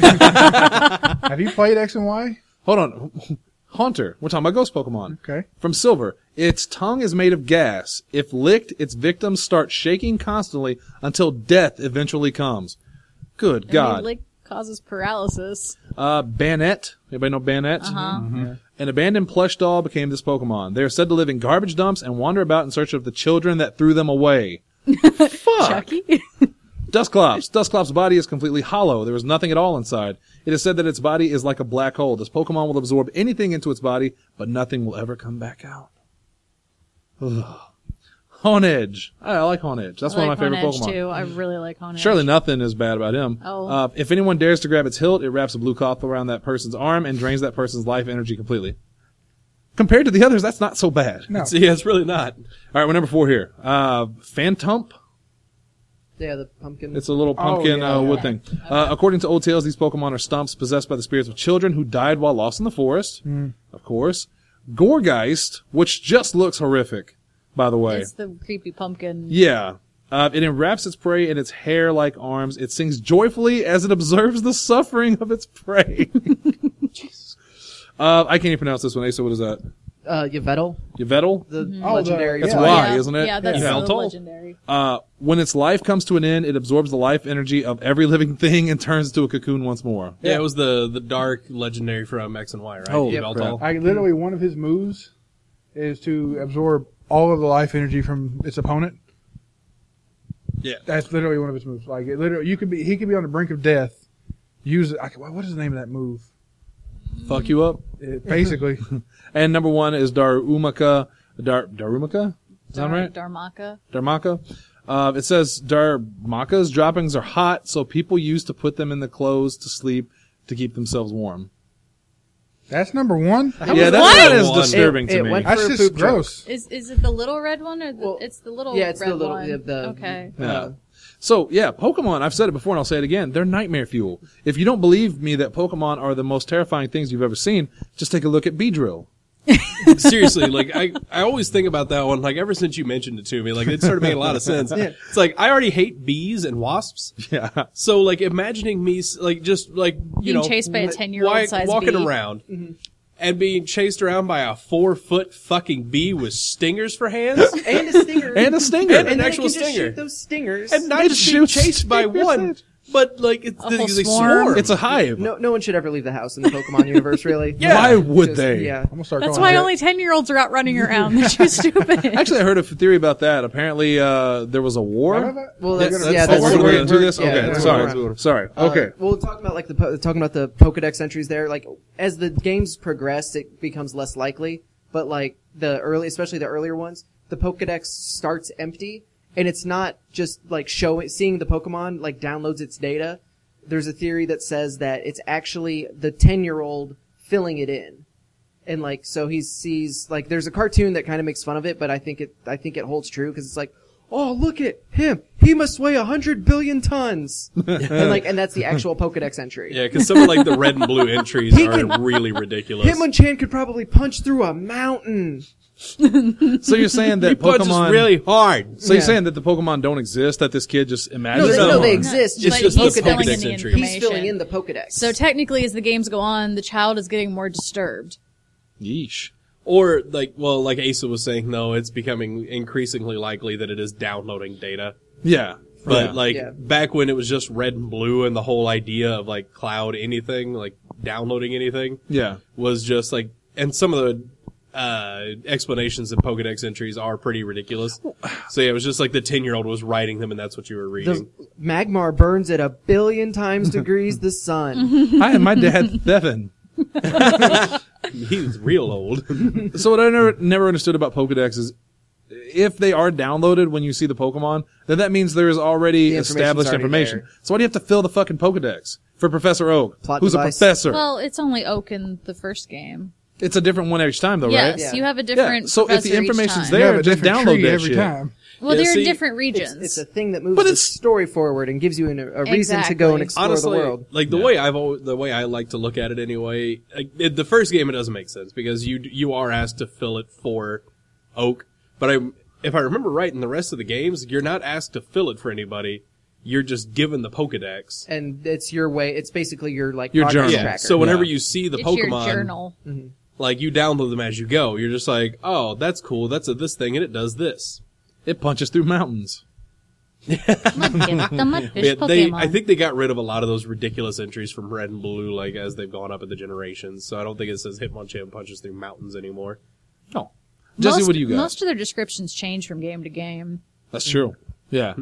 Have you played X and Y? Hold on. Haunter. We're talking about ghost Pokemon. Okay. From Silver. Its tongue is made of gas. If licked, its victims start shaking constantly until death eventually comes. Good And God. it, like, causes paralysis. Uh, Banette. Anybody know Banette? Uh-huh. An abandoned plush doll became this Pokemon. They are said to live in garbage dumps and wander about in search of the children that threw them away. Fuck. Chucky? Dusclops. Dusclops' body is completely hollow. There is nothing at all inside. It is said that its body is like a black hole. This Pokemon will absorb anything into its body, but nothing will ever come back out. Ugh. Honedge. I, I like Honedge. That's I one like of my favorite Honedge, Pokemon. too. I really like Honedge. Surely nothing is bad about him. Oh. Uh, if anyone dares to grab its hilt, it wraps a blue cloth around that person's arm and drains that person's life energy completely. Compared to the others, that's not so bad. No. So, yeah, it's really not. All right, we're number four here. Uh, Phantump. Yeah, the pumpkin. It's a little pumpkin yeah, uh, yeah. wood thing. Uh, according to old tales, these Pokemon are stumps possessed by the spirits of children who died while lost in the forest. Of course. Gorgeist, which just looks horrific, by the way. It's the creepy pumpkin. Yeah. Uh, it enwraps its prey in its hair-like arms. It sings joyfully as it observes the suffering of its prey. uh, I can't even pronounce this one. Asa, what is that? uh, Yveltal, Yveltal? the Oh, legendary. the- That's yeah. why, yeah. isn't it? Yeah, that's Yeah. the Yveltal? legendary. Uh, when its life comes to an end, it absorbs the life energy of every living thing and turns into a cocoon once more. Yeah, it was the the dark legendary from X and Y, right? Holy Yveltal. crap. I literally one of his moves is to absorb all of the life energy from its opponent. Yeah. That's literally one of his moves. Like it literally, you could be he could be on the brink of death. Use it. I, could- what is the name of that move? Fuck you up. It, basically, And number one is Darumaka. Dar Darumaka? Is that Dar- right? Darmaka. Darmaka. Uh, it says Darmaka's droppings are hot, so people used to put them in the clothes to sleep to keep themselves warm. That's number one. Yeah, that's, What? that is One. disturbing It- to it me. went That's for a just poop joke. gross. Is is it the little red one or the, Well, it's the little Yeah, it's red the little one? the, the okay. Yeah. uh, So, yeah, Pokemon, I've said it before and I'll say it again, they're nightmare fuel. If you don't believe me that Pokemon are the most terrifying things you've ever seen, just take a look at Beedrill. Seriously, like I, I always think about that one. Like ever since you mentioned it to me, like it started making a lot of sense. Yeah. It's like I already hate bees and wasps. Yeah. So like imagining me s- like just like you Being know chased by a w- ten-year-old wi- sized walking bee. around and being chased around by a four foot fucking bee with stingers for hands and a stinger And a stinger. And and then actual it can just stinger. shoot those stingers. and not It just being shoots chased by stingers one, at- but like it's A they, whole they swarm. swarm. It's a hive. no, no one should ever leave the house in the Pokemon universe. Really. Yeah. Why would Just- they? Yeah. I'm gonna start. That's calling why it- only ten-year-olds are out running around. They're too stupid. Actually, I heard a theory about that. Apparently, uh, there was a war. Well, That's- that's, that's yeah, the that's Oh, we're one going where- to do this? Yeah, okay, that's sorry. what we're- Sorry. Uh, Okay. well, talking about like the po- talking about the Pokedex entries there, like as the games progress, it becomes less likely. But like the early, especially the earlier ones, the Pokedex starts empty, and it's not just like showing, seeing the Pokemon like downloads its data. There's a theory that says that it's actually the ten-year-old filling it in. And like, so he sees, like, there's a cartoon that kind of makes fun of it, but I think it, I think it holds true, because it's like, oh, look at him! He must weigh a hundred billion tons! and like, and that's the actual Pokedex entry. Yeah, because some of like the red and blue entries He are can- really ridiculous. Hitmonchan could probably punch through a mountain! So you're saying that he punches Pokemon really hard. So you're Yeah. saying that the Pokemon don't exist? That this kid just No, imagines they, no, no, them? they Or- exist, It's just just the the he's filling Pokedex. Pokedex in the entry. He's information. filling in the Pokedex. So technically, as the games go on, the child is getting more disturbed. Yeesh. Or like, well, like Asa was saying, though, it's becoming increasingly likely that it is downloading data. Yeah. But Yeah. like Yeah. back when it was just red and blue, and the whole idea of like cloud anything, like downloading anything, yeah. was just like, and some of the uh explanations in Pokedex entries are pretty ridiculous. So yeah, it was just like the ten year old was writing them, and that's what you were reading. the Magmar burns at a billion times degrees the sun. Hi, my dad's Devin. He was real old. So what I never never understood about Pokedex is if they are downloaded when you see the Pokemon, then that means there is already The information's established already information. there. So why do you have to fill the fucking Pokedex for Professor Oak, Plot who's device. a professor? Well, it's only Oak in the first game. It's a different one each time, though, Yes, right? Yeah. you have a Yeah. different. So if professor the each information's time. You there, have a just different download tree that every shit. time. Well, Yeah, they're see, in different It's, regions. it's a thing that moves But the it's- story forward and gives you an, a reason to go and Exactly. explore Honestly, the world. like the Yeah. way I've always, the way I like to look at it anyway, like, it, the first game it doesn't make sense because you you are asked to fill it for Oak, but I if I remember right in the rest of the games, you're not asked to fill it for anybody. You're just given the Pokedex. And it's your way. It's basically your like Your progress journal. Yeah. tracker. So whenever Yeah. you see the it's Pokemon, your journal. like you download them as you go, you're just like, oh, that's cool. That's a this thing and it does this. It punches through mountains. Mudkip, the mudfish Yeah, Pokemon. they, I think they got rid of a lot of those ridiculous entries from Red and Blue, like as they've gone up in the generations. So I don't think it says Hitmonchan punches through mountains anymore. Oh. Jesse, most, what do you got? Most of their descriptions change from game to game. That's true. Yeah.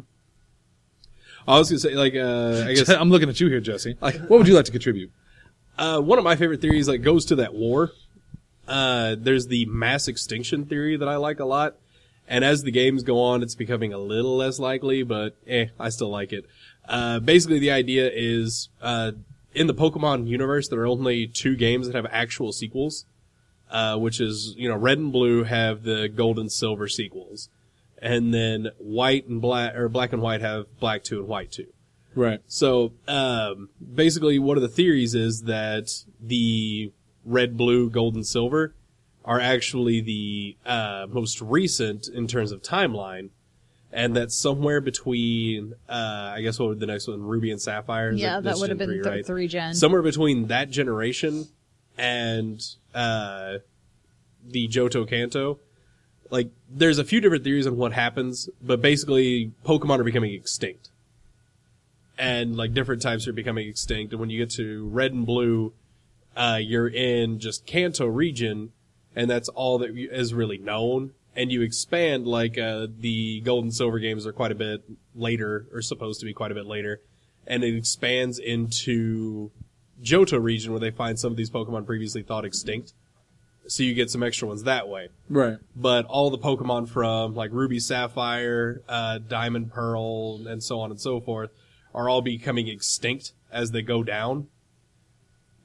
I was gonna say, like, uh, I guess I'm looking at you here, Jesse. What would you like to contribute? uh, one of my favorite theories like goes to that war. Uh, there's the mass extinction theory that I like a lot, and as the games go on, it's becoming a little less likely, but eh, I still like it. Uh, basically, the idea is uh, in the Pokemon universe, there are only two games that have actual sequels, uh, which is you know Red and Blue have the Gold and Silver sequels, and then White and Black or Black and White have Black two and White two. Right. So, um, basically one of the theories is that the red, blue, gold, and silver are actually the, uh, most recent in terms of timeline. And that somewhere between, uh, I guess what would the next one, Ruby and Sapphire? Is Yeah, that that's would have Gen been three, th- right? three gen. Somewhere between that generation and, uh, the Johto Kanto. Like, there's a few different theories on what happens, but basically, Pokemon are becoming extinct. And, like, different types are becoming extinct, and when you get to Red and Blue, uh, you're in just Kanto region, and that's all that is really known. And you expand, like, uh, the Gold and Silver games are quite a bit later, or supposed to be quite a bit later, and it expands into Johto region, where they find some of these Pokemon previously thought extinct. So you get some extra ones that way. Right. But all the Pokemon from, like, Ruby, Sapphire, uh, Diamond, Pearl, and so on and so forth, are all becoming extinct as they go down.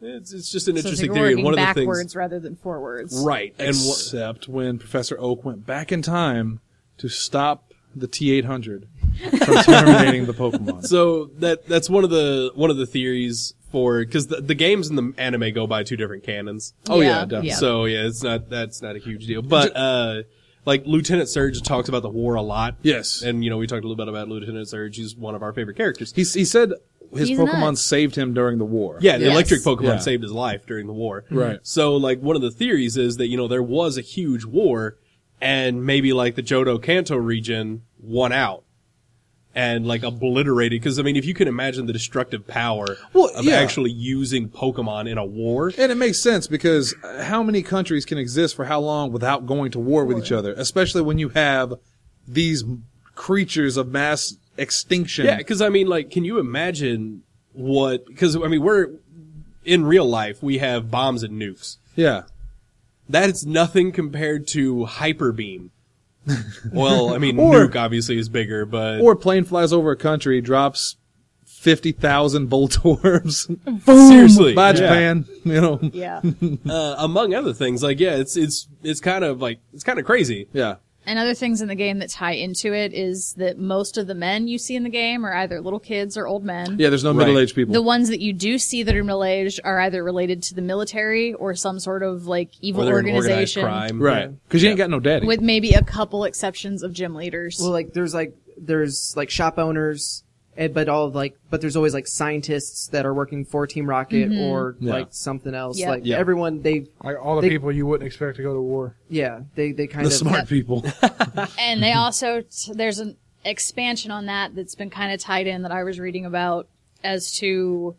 It's it's just an So it's interesting like theory. working And one of the things, backwards rather than forwards. right? And wha- Except when Professor Oak went back in time to stop the T eight hundred from terminating the Pokemon. so that that's one of the one of the theories for because the, the games in the anime go by two different canons. Oh, yeah, definitely. So yeah, it's not that's not a huge deal. But uh, like Lieutenant Surge talks about the war a lot. Yes. And you know we talked a little bit about Lieutenant Surge. He's one of our favorite characters. He, he said his He's Pokemon nuts. saved him during the war. Yeah, the Yes. electric Pokemon Yeah. saved his life during the war. Right. So, like, one of the theories is that, you know, there was a huge war, and maybe, like, the Johto Kanto region won out. And, like, obliterated. Because, I mean, if you can imagine the destructive power Well, of yeah. actually using Pokemon in a war. And it makes sense because how many countries can exist for how long without going to war with each other? Especially when you have these creatures of mass extinction. Yeah, because, I mean, like, can you imagine what... Because, I mean, we're... In real life, we have bombs and nukes. Yeah. That is nothing compared to Hyper Beam. Well, I mean, Or- nuke obviously is bigger, but... Or a plane flies over a country, drops fifty thousand Voltorbs. Seriously. By yeah. Japan. You know. Yeah. Uh, among other things, like, yeah, it's, it's, it's kind of like, it's kind of crazy. Yeah. And other things in the game that tie into it is that most of the men you see in the game are either little kids or old men. Yeah, there's no Right. middle-aged people. The ones that you do see that are middle-aged are either related to the military or some sort of like evil Or they're an organized organization, crime. Right. Because you ain't got no daddy. with maybe a couple exceptions of gym leaders. Well, like there's like there's like shop owners, eh, but all of, like but there's always like scientists that are working for Team Rocket or Yeah. like something else. Yep. Like Yeah. everyone, they Like all the They- people you wouldn't expect to go to war. yeah they they kind the of smart people. And they also, t- there's an expansion on that that's been kind of tied in that I was reading about as to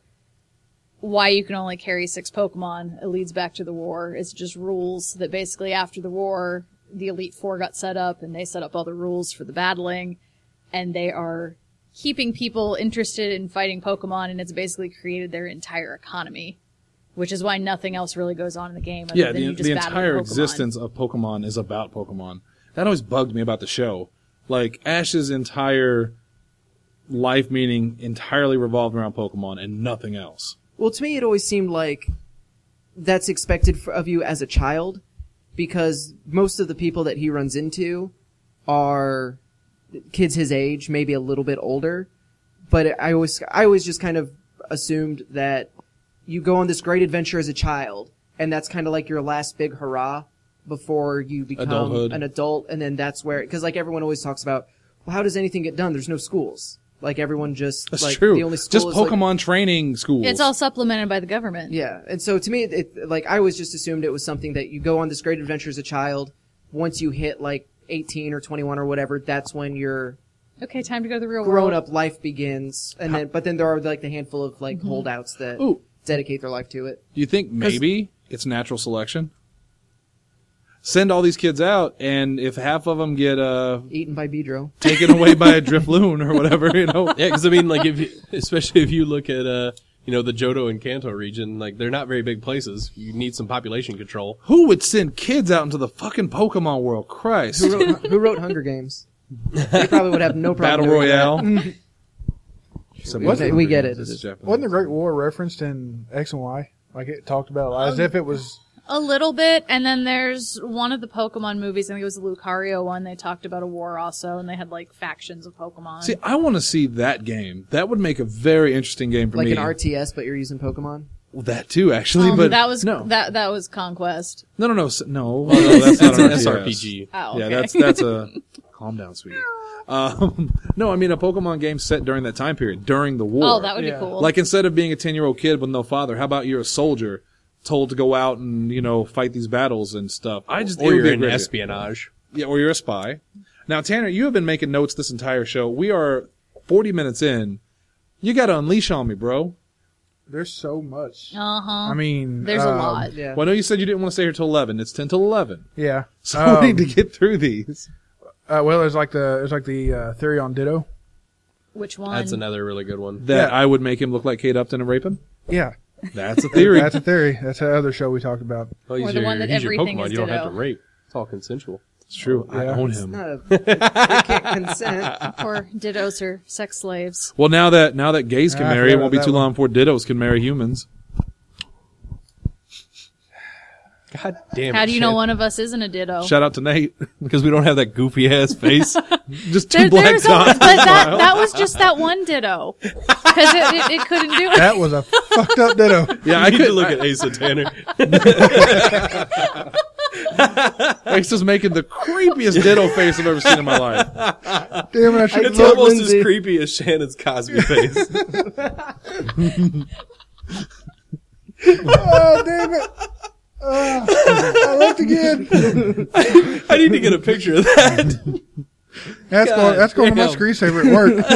why you can only carry six Pokemon. It leads back to the war. It's just rules that basically after the war, the Elite Four got set up and they set up all the rules for the battling, and they are keeping people interested in fighting Pokemon, and it's basically created their entire economy, which is why nothing else really goes on in the game other Yeah, than the, you just the battle entire Pokemon. existence of Pokemon is about Pokemon. That always bugged me about the show. Like, Ash's entire life meaning entirely revolved around Pokemon and nothing else. Well, to me, it always seemed like that's expected f- of you as a child, because most of the people that he runs into are kids his age, maybe a little bit older. But I always, I always just kind of assumed that you go on this great adventure as a child, and that's kind of like your last big hurrah before you become Adulthood. an adult, and then that's where, because like everyone always talks about, well, how does anything get done? There's no schools. Like everyone just That's like true. the only school Just is like, Pokemon training schools. It's all supplemented by the government. yeah, and so to me, it, it like I always just assumed it was something that you go on this great adventure as a child. Once you hit like eighteen or twenty-one or whatever, that's when your Okay, time to go to the real world. grown-up life begins. And then, but then there are like the handful of like holdouts that Ooh. dedicate their life to it. Do you think maybe it's natural selection? Send all these kids out, and if half of them get uh, Eaten by Beedrill. taken away by a Drifloon or whatever, you know. Yeah, because I mean, like, if you, especially if you look at, uh, you know, the Johto and Kanto region, like, they're not very big places. You need some population control. Who would send kids out into the fucking Pokemon world? Christ. Who wrote, who wrote Hunger Games? They probably would have no problem. Battle doing that. Royale. We get- we get it. This is Japanese. Wasn't the Great War referenced in X and Y? Like it talked about as if it was. A little bit, and then there's one of the Pokemon movies, I think it was the Lucario one, they talked about a war also, and they had like factions of Pokemon. See, I want to see that game. That would make a very interesting game for Like me. an R T S, but you're using Pokemon. Well, that too, actually. Um, but that was no, that that was Conquest. no, no, no, s- no. no, that's not That's an an S R P R P G. G. Oh, Yeah, okay. that's that's a calm down, sweetie. Um, no, I mean a Pokemon game set during that time period, during the war. Oh, that would Yeah. be cool. Like instead of being a ten-year-old kid with no father, how about you're a soldier, told to go out and you know fight these battles and stuff. I just it Or would you're be a in great idea. espionage. Yeah, or you're a spy. Now, Tanner, you have been making notes this entire show. We are forty minutes in. You got to unleash on me, bro. There's so much. uh huh. I mean, There's a um, lot. Yeah. Well, I know you said you didn't want to stay here till eleven. It's ten till eleven. Yeah. So Um, we need to get through these. Uh, well, there's like the there's like the uh, theory on Ditto. Which one? That's another really good one. That Yeah. I would make him look like Kate Upton and rape him? Yeah, That's a theory. that's a theory. That's the other show we talked about. Oh, he's Or the your, one that he's your everything Pokemon. is You don't have to Ditto. rape. It's all consensual. It's true. I Yeah. own It's him. not a, they can't consent. Poor Dittos are sex slaves. Well, now that now that gays can I marry, it forgot won't be about too that long before Dittos can marry humans. God damn it. How do you know Shannon. one of us isn't a Ditto? Shout out to Nate. Because we don't have that goofy ass face. Just two There- black there's dots. always- but that that was just that one Ditto because it, it, it couldn't do it. That was a fucked up ditto. Yeah, I I need could to look at Asa Tanner. Ace is making the creepiest ditto face I've ever seen in my life. Damn it, I should It's have almost Lindsay. as creepy as Shannon's Cosby face. Oh, damn it. Uh, I looked again. I need to get a picture of that. That's God going. That's going to my damn. screensaver at work.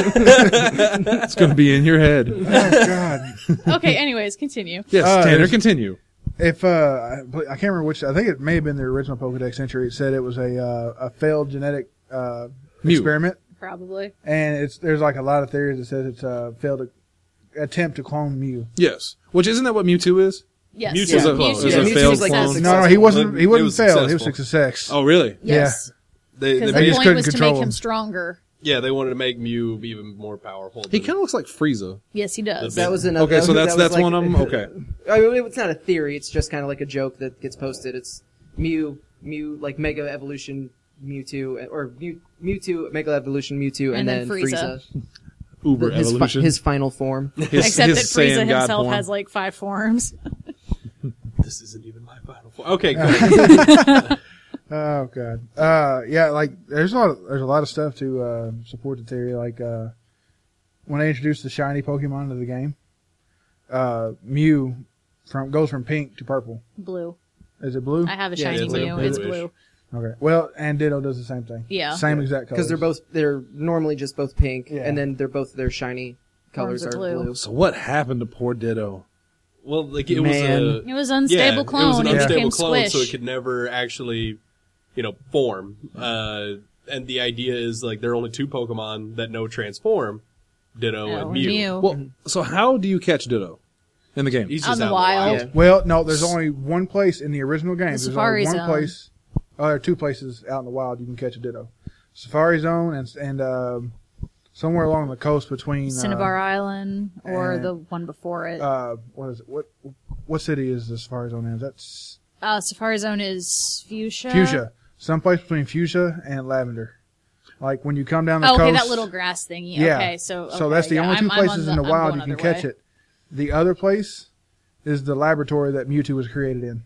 It's going to be in your head. Oh God. Okay, anyways, continue. Yes, Uh, Tanner, there's- continue. If uh, I I can't remember which. I think it may have been the original Pokedex entry. It said it was a uh, a failed genetic uh, Mew. experiment, Probably. and it's there's like a lot of theories that says it's a failed attempt to clone Mew. Yes. Which isn't that what Mewtwo is? Yes. Mewtwo's yeah. a clone. Mewtwo It's a is failed successful. clone. No, no, he wasn't. He It wasn't was failed. He was successful. success. Oh, really? Yes. They, Because they They the just made, point couldn't was to control make him him. stronger. yeah, they wanted to make Mew even more powerful. He than- kind of looks like Frieza. Yes, he does. The That was another. Okay, so that that's was that's like- one of them. Okay. I mean, it's not a theory. It's just kind of like a joke that gets posted. It's Mew, Mew, like Mega Evolution Mewtwo, or Mew, Mewtwo, Mega Evolution Mewtwo, and, And then then Frieza. Frieza. Uber his, fi- evolution. his final form. His- Except his that Frieza Saiyan god himself form. has like five forms. This isn't even my final form. Okay, good. Oh God. Uh, yeah, like there's a lot. Of, there's a lot of stuff to uh, support the theory. Like uh, when they introduced the shiny Pokemon into the game, uh, Mew from goes from pink to purple. Blue. Is it blue? I have a Yeah, shiny it's like Mew. bluish. It's blue. Okay. Well, and Ditto does the same thing. Yeah. Same exact color. Because they're both, they're normally just both pink, Yeah. and then they're both, their shiny colors Forms are are blue. blue. So what happened to poor Ditto? Well, like it Man. was a It was an unstable yeah, clone. It was an It unstable became clone, squish. so it could never actually, you know, form. Uh, and the idea is like there are only two Pokemon that know transform: Ditto Oh, and Mew. Mew. Well, so how do you catch Ditto in the game? He's On just the out in wild. Yeah. Well, no, there's only one place in the original game. The there's Safari only one Zone. place. Oh, there are two places out in the wild you can catch a Ditto. Safari Zone and and um, somewhere along the coast between Cinnabar Island or and- the one before it. Uh, uh, what is it? What what city is the Safari Zone in? That's Uh, Safari Zone is Fuchsia. Fuchsia. Someplace between Fuchsia and Lavender. Like when you come down the Oh, okay, coast. that little grass thingy. Yeah. Okay, so so okay, that's the yeah, only I'm- two I'm on places in the I'm wild going you can other catch way. it. The other place is the laboratory that Mewtwo was created in.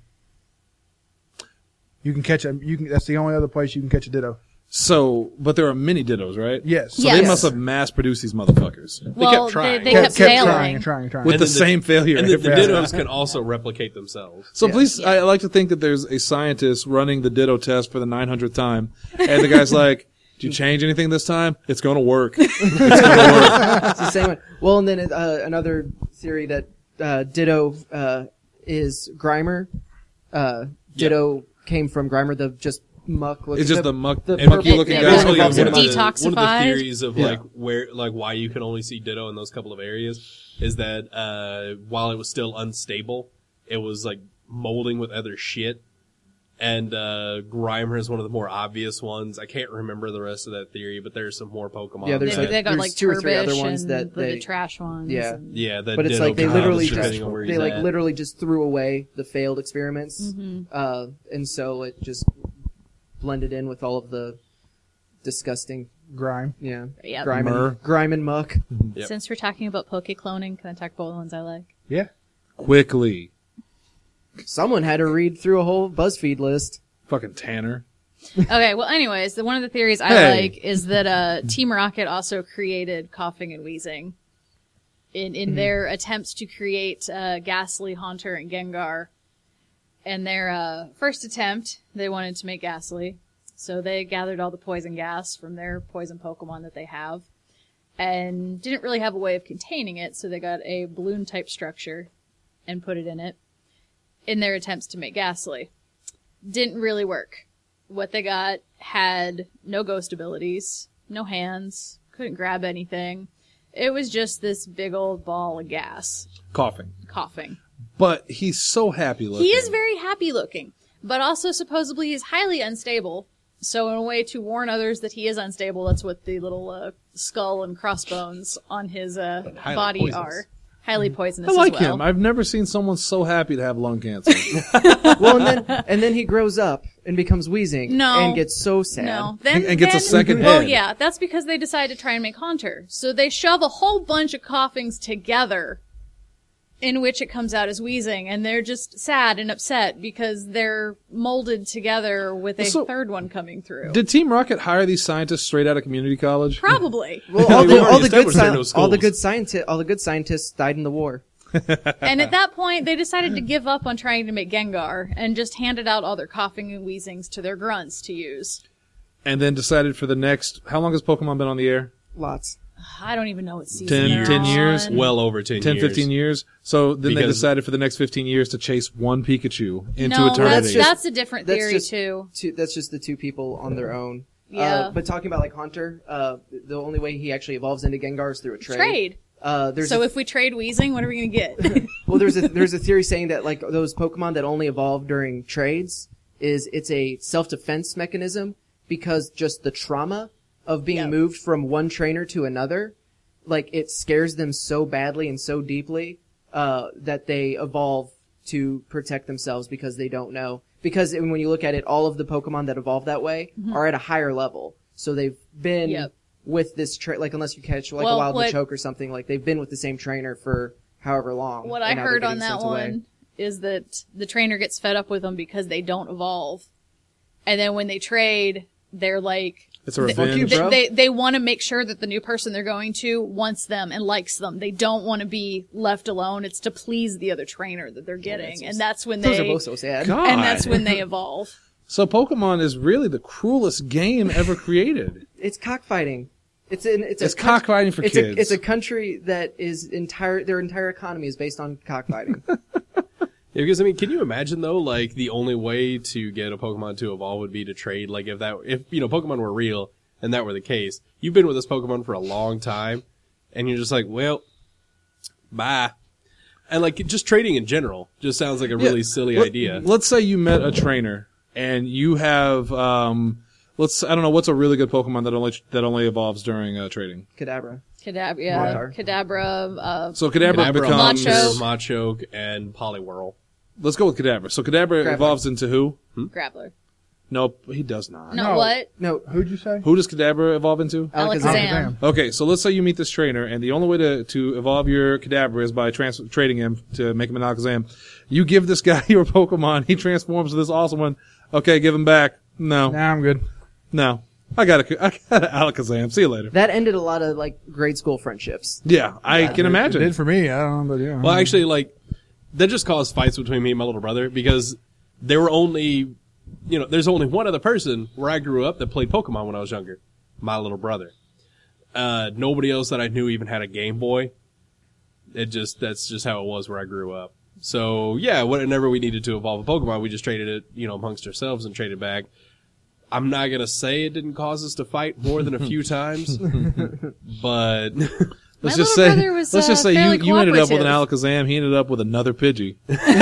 You can catch a. You can. That's the only other place you can catch a Ditto. So, but there are many Dittos, right? Yes. So Yes. they must have mass produced these motherfuckers They Well, kept trying. they, kept, kept, kept failing. trying and trying and trying. with And the then the- same failure. And the, the every- Dittos can also replicate themselves. So Yeah. please, I like to think that there's a scientist running the Ditto test for the nine hundredth time, and the guy's like, "Did you change anything this time? It's going to work. It's going to work." It's the same one. Well, and then uh, another theory that uh, Ditto uh, is Grimer. Uh, Ditto came from Grimer, the just muck. It's just the muck, the mucky purple- looking yeah, guy. yeah, Basically, yeah, one of, the, Detoxified. one of the theories of Yeah. like where, like why you can only see Ditto in those couple of areas is that uh, while it was still unstable, it was like molding with other shit. And uh, Grimer is one of the more obvious ones. I can't remember the rest of that theory, but there's some more Pokemon. Yeah, there's They, like- they got there's like two or three other Turbish ones and that the, they- the trash ones. Yeah. and- yeah, that But it's Ditto like they comes, literally just depending on where they he's like at. literally just threw away the failed experiments, Mhm. uh, and so it just blended in with all of the disgusting, Grime. yeah, Yep. grime Myrrh. and grime and muck. Yep. Since we're talking about Poke cloning, can I talk about the ones I like? Yeah. Quickly, Someone had to read through a whole BuzzFeed list. fucking Tanner. Okay, well, anyways, the, one of the theories I Hey. like is that uh, Team Rocket also created coughing and wheezing in in their attempts to create uh, Ghastly, Haunter, and Gengar. And their uh, first attempt, they wanted to make Ghastly, so they gathered all the poison gas from their poison Pokemon that they have, and didn't really have a way of containing it, so they got a balloon-type structure and put it in it in their attempts to make Ghastly. Didn't really work. What they got had no ghost abilities, no hands, couldn't grab anything. It was just this big old ball of gas, Coughing. coughing. But he's so happy looking. He is very happy looking, but also supposedly he's highly unstable. So in a way to warn others that he is unstable, that's what the little uh, skull and crossbones on his uh, Highly body poisonous. are. highly poisonous I like as well. him. I've never seen someone so happy to have lung cancer. Well, and then and then he grows up and becomes wheezing. No. And gets so sad. No, then And gets a then- second Well, head. yeah, that's because they decided to try and make Haunter. So they shove a whole bunch of coughings together, in which it comes out as wheezing, and they're just sad and upset because they're molded together with a So- third one coming through. Did Team Rocket hire these scientists straight out of community college? Probably. Well, all We've the, already all the good established there are no sci- all the schools. good scientists all the good scientists died in the war. And at that point, they decided to give up on trying to make Gengar and just handed out all their coughing and wheezings to their grunts to use. And then decided for the next. How long has Pokemon been on the air? Lots. I don't even know what season Ten- they're ten years? on. Well over ten, ten, years. fifteen years. So then they Because- decided for the next fifteen years to chase one Pikachu into no, eternity. that's, that's a different That's theory just- too. Two, that's just the two people on their own. Yeah. Uh, but talking about like Haunter, uh, the only way he actually evolves into Gengar is through a trade. Trade. Uh, there's So a, if we trade Weezing, what are we going to get? well, there's a there's a theory saying that like those Pokemon that only evolve during trades is it's a self defense mechanism because just the trauma of being Yep. moved from one trainer to another, like it scares them so badly and so deeply uh, that they evolve to protect themselves because they don't know. Because when you look at it, all of the Pokemon that evolve that way are at a higher level, so they've been Yep. with this tra- like unless you catch like Well, a wild what- Machoke or something, like they've been with the same trainer for however long. What and I now they're heard on getting that sent away. one is that the trainer gets fed up with them because they don't evolve. And then when they trade, they're like, It's a they, revenge. you, bro. they, they want to make sure that the new person they're going to wants them and likes them. They don't want to be left alone. It's to please the other trainer that they're getting. so and that's when Those they, are both so sad. God. and that's when they evolve. So Pokemon is really the cruelest game ever created. It's cockfighting. It's an it's, It's a coun- cockfighting for it's kids. A, it's a country that is entire their entire economy is based on cockfighting. Yeah, because I mean, can you imagine though, like the only way to get a Pokemon to evolve would be to trade. Like if that, if you know, Pokemon were real and that were the case, you've been with this Pokemon for a long time, and you're just like, well, bye. And like just trading in general just sounds like a really Yeah. silly Let- idea. Let's say you met a trainer and you have, um, let's, I don't know, what's a really good Pokemon that only, that only evolves during uh, trading? Kadabra. Kadabra, yeah, Monitor. Kadabra, uh, So Kadabra, Kadabra, becomes, Macho. Machoke, and Poliwhirl. let's go with Kadabra. So Kadabra Grappler. evolves into who? Grappler. Nope, he does not. No, No. what? No, Who'd you say? Who does Kadabra evolve into? Alakazam. Alakazam. Okay, so let's say you meet this trainer, and the only way to, to evolve your Kadabra is by trans- trading him to make him an Alakazam. You give this guy your Pokemon, he transforms to this awesome one. Okay, give him back. No, Nah, I'm good. no. I got a, I got an Alakazam. See you later. that ended a lot of like grade school friendships. Yeah, I can It imagine. did for me. I don't know, but yeah. Well, actually, like that just caused fights between me and my little brother because there were only, you know, there's only one other person where I grew up that played Pokemon when I was younger, my little brother. Uh, nobody else that I knew even had a Game Boy. It just that's just how it was where I grew up. So yeah, whenever we needed to evolve a Pokemon, we just traded it, you know, amongst ourselves and traded back. I'm not gonna say it didn't cause us to fight more than a few times, but Let's My just little say, brother was, let's just uh, say you, fairly you ended up with an cooperative. Alakazam. He ended up with another Pidgey.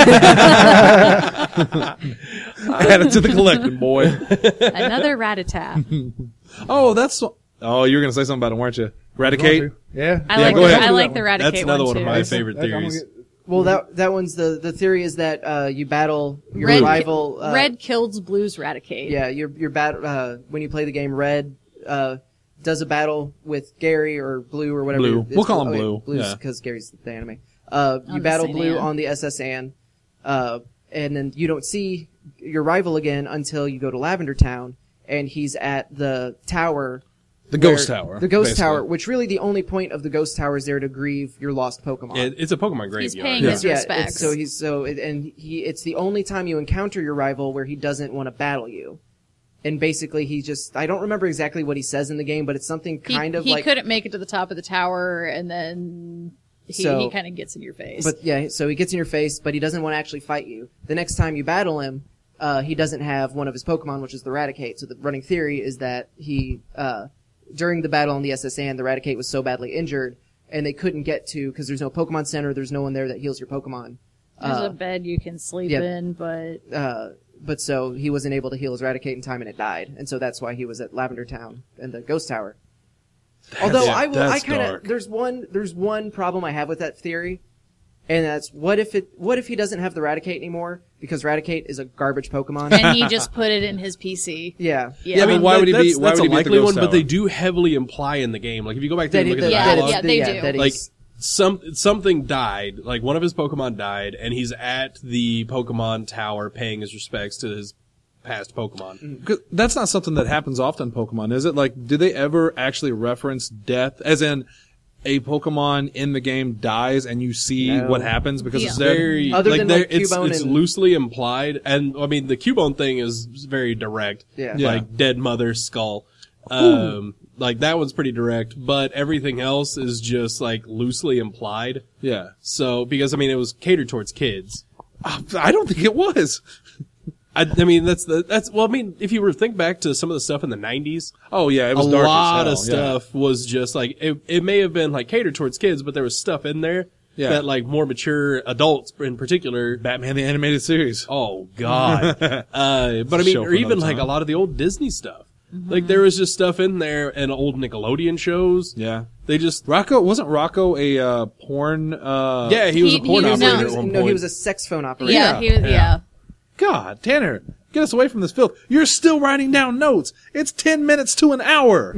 Add it to the collection, boy. Another Rattata. Oh, that's. Oh, you were gonna say something about it, weren't you? Eradicate. Yeah. I Yeah, like go the, ahead. I Do like that the one. Raticate that's another one too. of my favorite That's- I'm gonna theories. get- Well, that that one's the the theory is that uh, you battle your Red, rival. Uh, Red kills Blue's Raticate. Yeah, your your bat uh, when you play the game. Red uh, does a battle with Gary or Blue or whatever. Blue. it's We'll call him okay, Blue, Blue's yeah. because Gary's the anime. Uh, On you the battle Saint Blue Anne. on the S S Anne, uh, and then you don't see your rival again until you go to Lavender Town, and he's at the tower. The Ghost where- Tower. The Ghost basically. Tower, which really the only point of the Ghost Tower is there to grieve your lost Pokemon. It, it's a Pokemon graveyard. He's paying Yeah. his yeah, respects. it's, so he's so it, and he it's the only time you encounter your rival where he doesn't want to battle you. And basically he just I don't remember exactly what he says in the game, but it's something he, kind of he like couldn't make it to the top of the tower, and then he, So- he kind of gets in your face. But yeah, so he gets in your face, but he doesn't want to actually fight you. The next time you battle him, uh, he doesn't have one of his Pokemon, which is the Raticate. So the running theory is that he, uh, during the battle on the S S Anne, the Raticate was so badly injured, and they couldn't get to, because there's no Pokemon Center, there's no one there that heals your Pokemon. There's Uh, a bed you can sleep yeah. in, but uh, but so he wasn't able to heal his Raticate in time, and it died. And so that's why he was at Lavender Town and the Ghost Tower. Although Yeah, I will, I that's kind dark. of there's one there's one problem I have with that theory And that's what if it? What if he doesn't have the Raticate anymore because Raticate is a garbage Pokemon? And he just put it in his P C. yeah. Yeah. Yeah, but why would he that's, be? Why That's would a he be at the likely Ghost one, but they Tower? do heavily imply in the game. Like if you go back there That and he- look at that- the Yeah, that- dialogue, yeah, they yeah, do. that like he's- some something died. Like one of his Pokemon died, and he's at the Pokemon Tower paying his respects to his past Pokemon. 'Cause that's not something that happens often in Pokemon, is it? Like, do they ever actually reference death? As in, a Pokemon in the game dies and you see No. what happens because Yeah. it's dead? Very Other like than, there- like, it's Cubone it's and- loosely implied, and I mean the Cubone thing is very direct. Yeah. Yeah. Like dead mother skull. Um, like that one's pretty direct, but everything else is just like loosely implied. Yeah. So because I mean it was catered towards kids. I don't think it was. I, I mean that's the that's well I mean if you were to think back to some of the stuff in the nineties, Oh yeah, it a was dark lot as of hell, yeah. stuff was just like it. It may have been like catered towards kids, but there was stuff in there Yeah. that like more mature adults in particular. Batman the animated series. Oh God! uh, but I mean, Show or for even another like time. a lot of the old Disney stuff. Like there was just stuff in there, and old Nickelodeon shows. Yeah. They just Rocco wasn't Rocco a uh, porn? Uh, yeah, he was He- a porn he was- operator He no. was, at one no, point. he was a sex phone operator. Yeah, he was, yeah. God, Tanner, get us away from this filth. You're still writing down notes. It's ten minutes to an hour.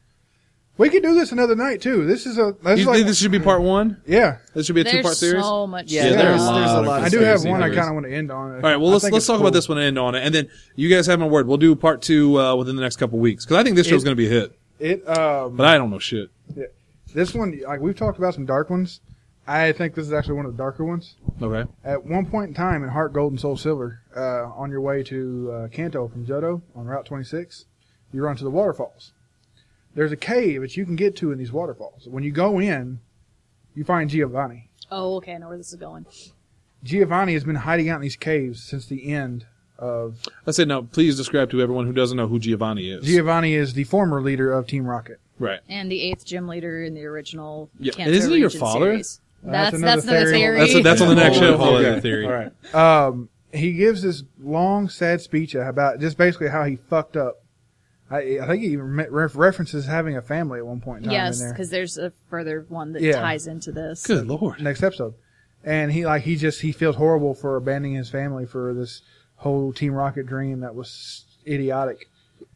We could do this another night too. This is a. This You is like, think this should be part one? yeah. This should be a two-part There's series. so much. Yeah, Yeah, stuff. there are a there's, lot there's a of lot I of do stuff. have conspiracy one I theories. kind of want to end on. All right, well, let's let's talk about this one and end on it, and then you guys have my word. We'll do part two uh, within the next couple weeks because I think this show's It- going to be a hit, It um but I don't know shit. this one like we've talked about some dark ones. I think this is actually one of the darker ones. Okay. At one point in time in Heart Gold and Soul Silver, uh, on your way to uh, Kanto from Johto on Route twenty-six, you run to the waterfalls. There's a cave that you can get to in these waterfalls. When you go in, you find Giovanni. Oh, okay. I know where this is going. Giovanni has been hiding out in these caves since the end of. I said no. Please describe to everyone who doesn't know who Giovanni is. Giovanni is the former leader of Team Rocket. right. And the eighth gym leader in the original Yeah. Kanto Isn't he your region father? series. Uh, That's that's that's another another theory. theory. That's that's on the next Whole show. other Okay. theory. All right. Um, he gives this long, sad speech about just basically how he fucked up. I, I think he even re- references having a family at one point in time Yes, in there. because there's a further one that Yeah. ties into this. Good lord. Next episode. And he like he just he feels horrible for abandoning his family for this whole Team Rocket dream that was idiotic.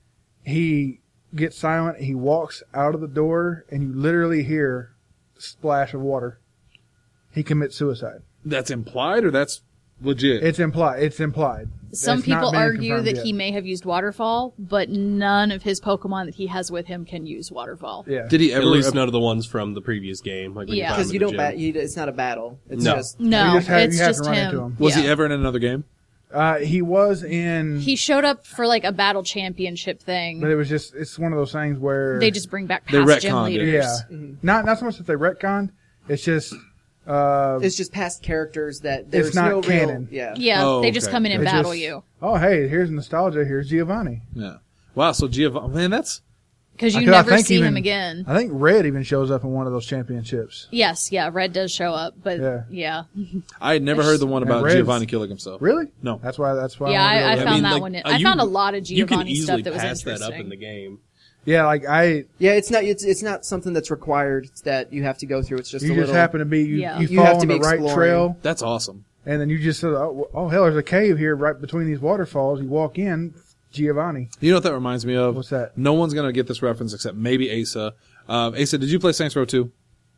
He gets silent, he walks out of the door, and you literally hear a splash of water. He commits suicide. That's implied or that's legit? It's implied. It's implied. Some It's not people been argue confirmed that yet. he may have used Waterfall, but none of his Pokemon that he has with him can use Waterfall. Yeah. Did he At ever? least none of the ones from the previous game. Like when Yeah. you Because find you them don't. in the Bat, gym. you, it's not a battle. It's No. just No, You just have- it's you have to just run him. into him. was he Yeah. ever in another game? Uh, he was in, He showed up for like a battle championship thing. but it was just it's one of those things where They just bring back They past gym retconned it. leaders. yeah, not not so much that they retconned. It's just uh, it's just past characters that there's It's not no canon. Real, yeah. Yeah, Oh, they just okay. come in and It's battle just- you. oh hey, here's nostalgia. Here's Giovanni. Yeah. Wow. So Giovanni, man, that's Because you Because I never think see even- him again. I think Red even shows up in one of those championships. Yes, yeah, Red does show up, but Yeah. yeah. I had never heard the one And about Red's- Giovanni killing himself. Really? No. That's why. That's why. Yeah, wanted to I, I go found there. that like, one. in- uh, I you- found a lot of You can Giovanni easily stuff that was pass interesting. that up in the game. Yeah, like I, Yeah, it's not. It's it's not something that's required. It's that you have to go through. It's just you a just little. happen to be you. Yeah. You You fall have to on the be right exploring. trail, That's awesome. and then you just said, oh, oh hell, there's a cave here right between these waterfalls. You walk in, Giovanni. You know what that reminds me of? What's that? No one's gonna get this reference except maybe Asa. Um, Asa, did you play Saints Row two?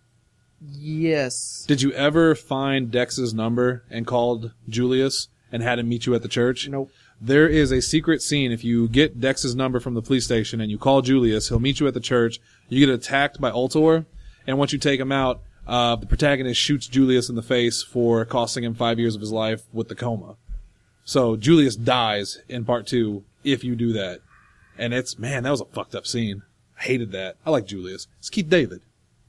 Yes. Did you ever find Dex's number and called Julius and had him meet you at the church? Nope. There is a secret scene. If you get Dex's number from the police station and you call Julius, he'll meet you at the church. You get attacked by Ultor, and once you take him out, uh, the protagonist shoots Julius in the face for costing him five years of his life with the coma. So Julius dies in part two if you do that. And it's, man, that was a fucked up scene. I hated that. I like Julius. It's Keith David.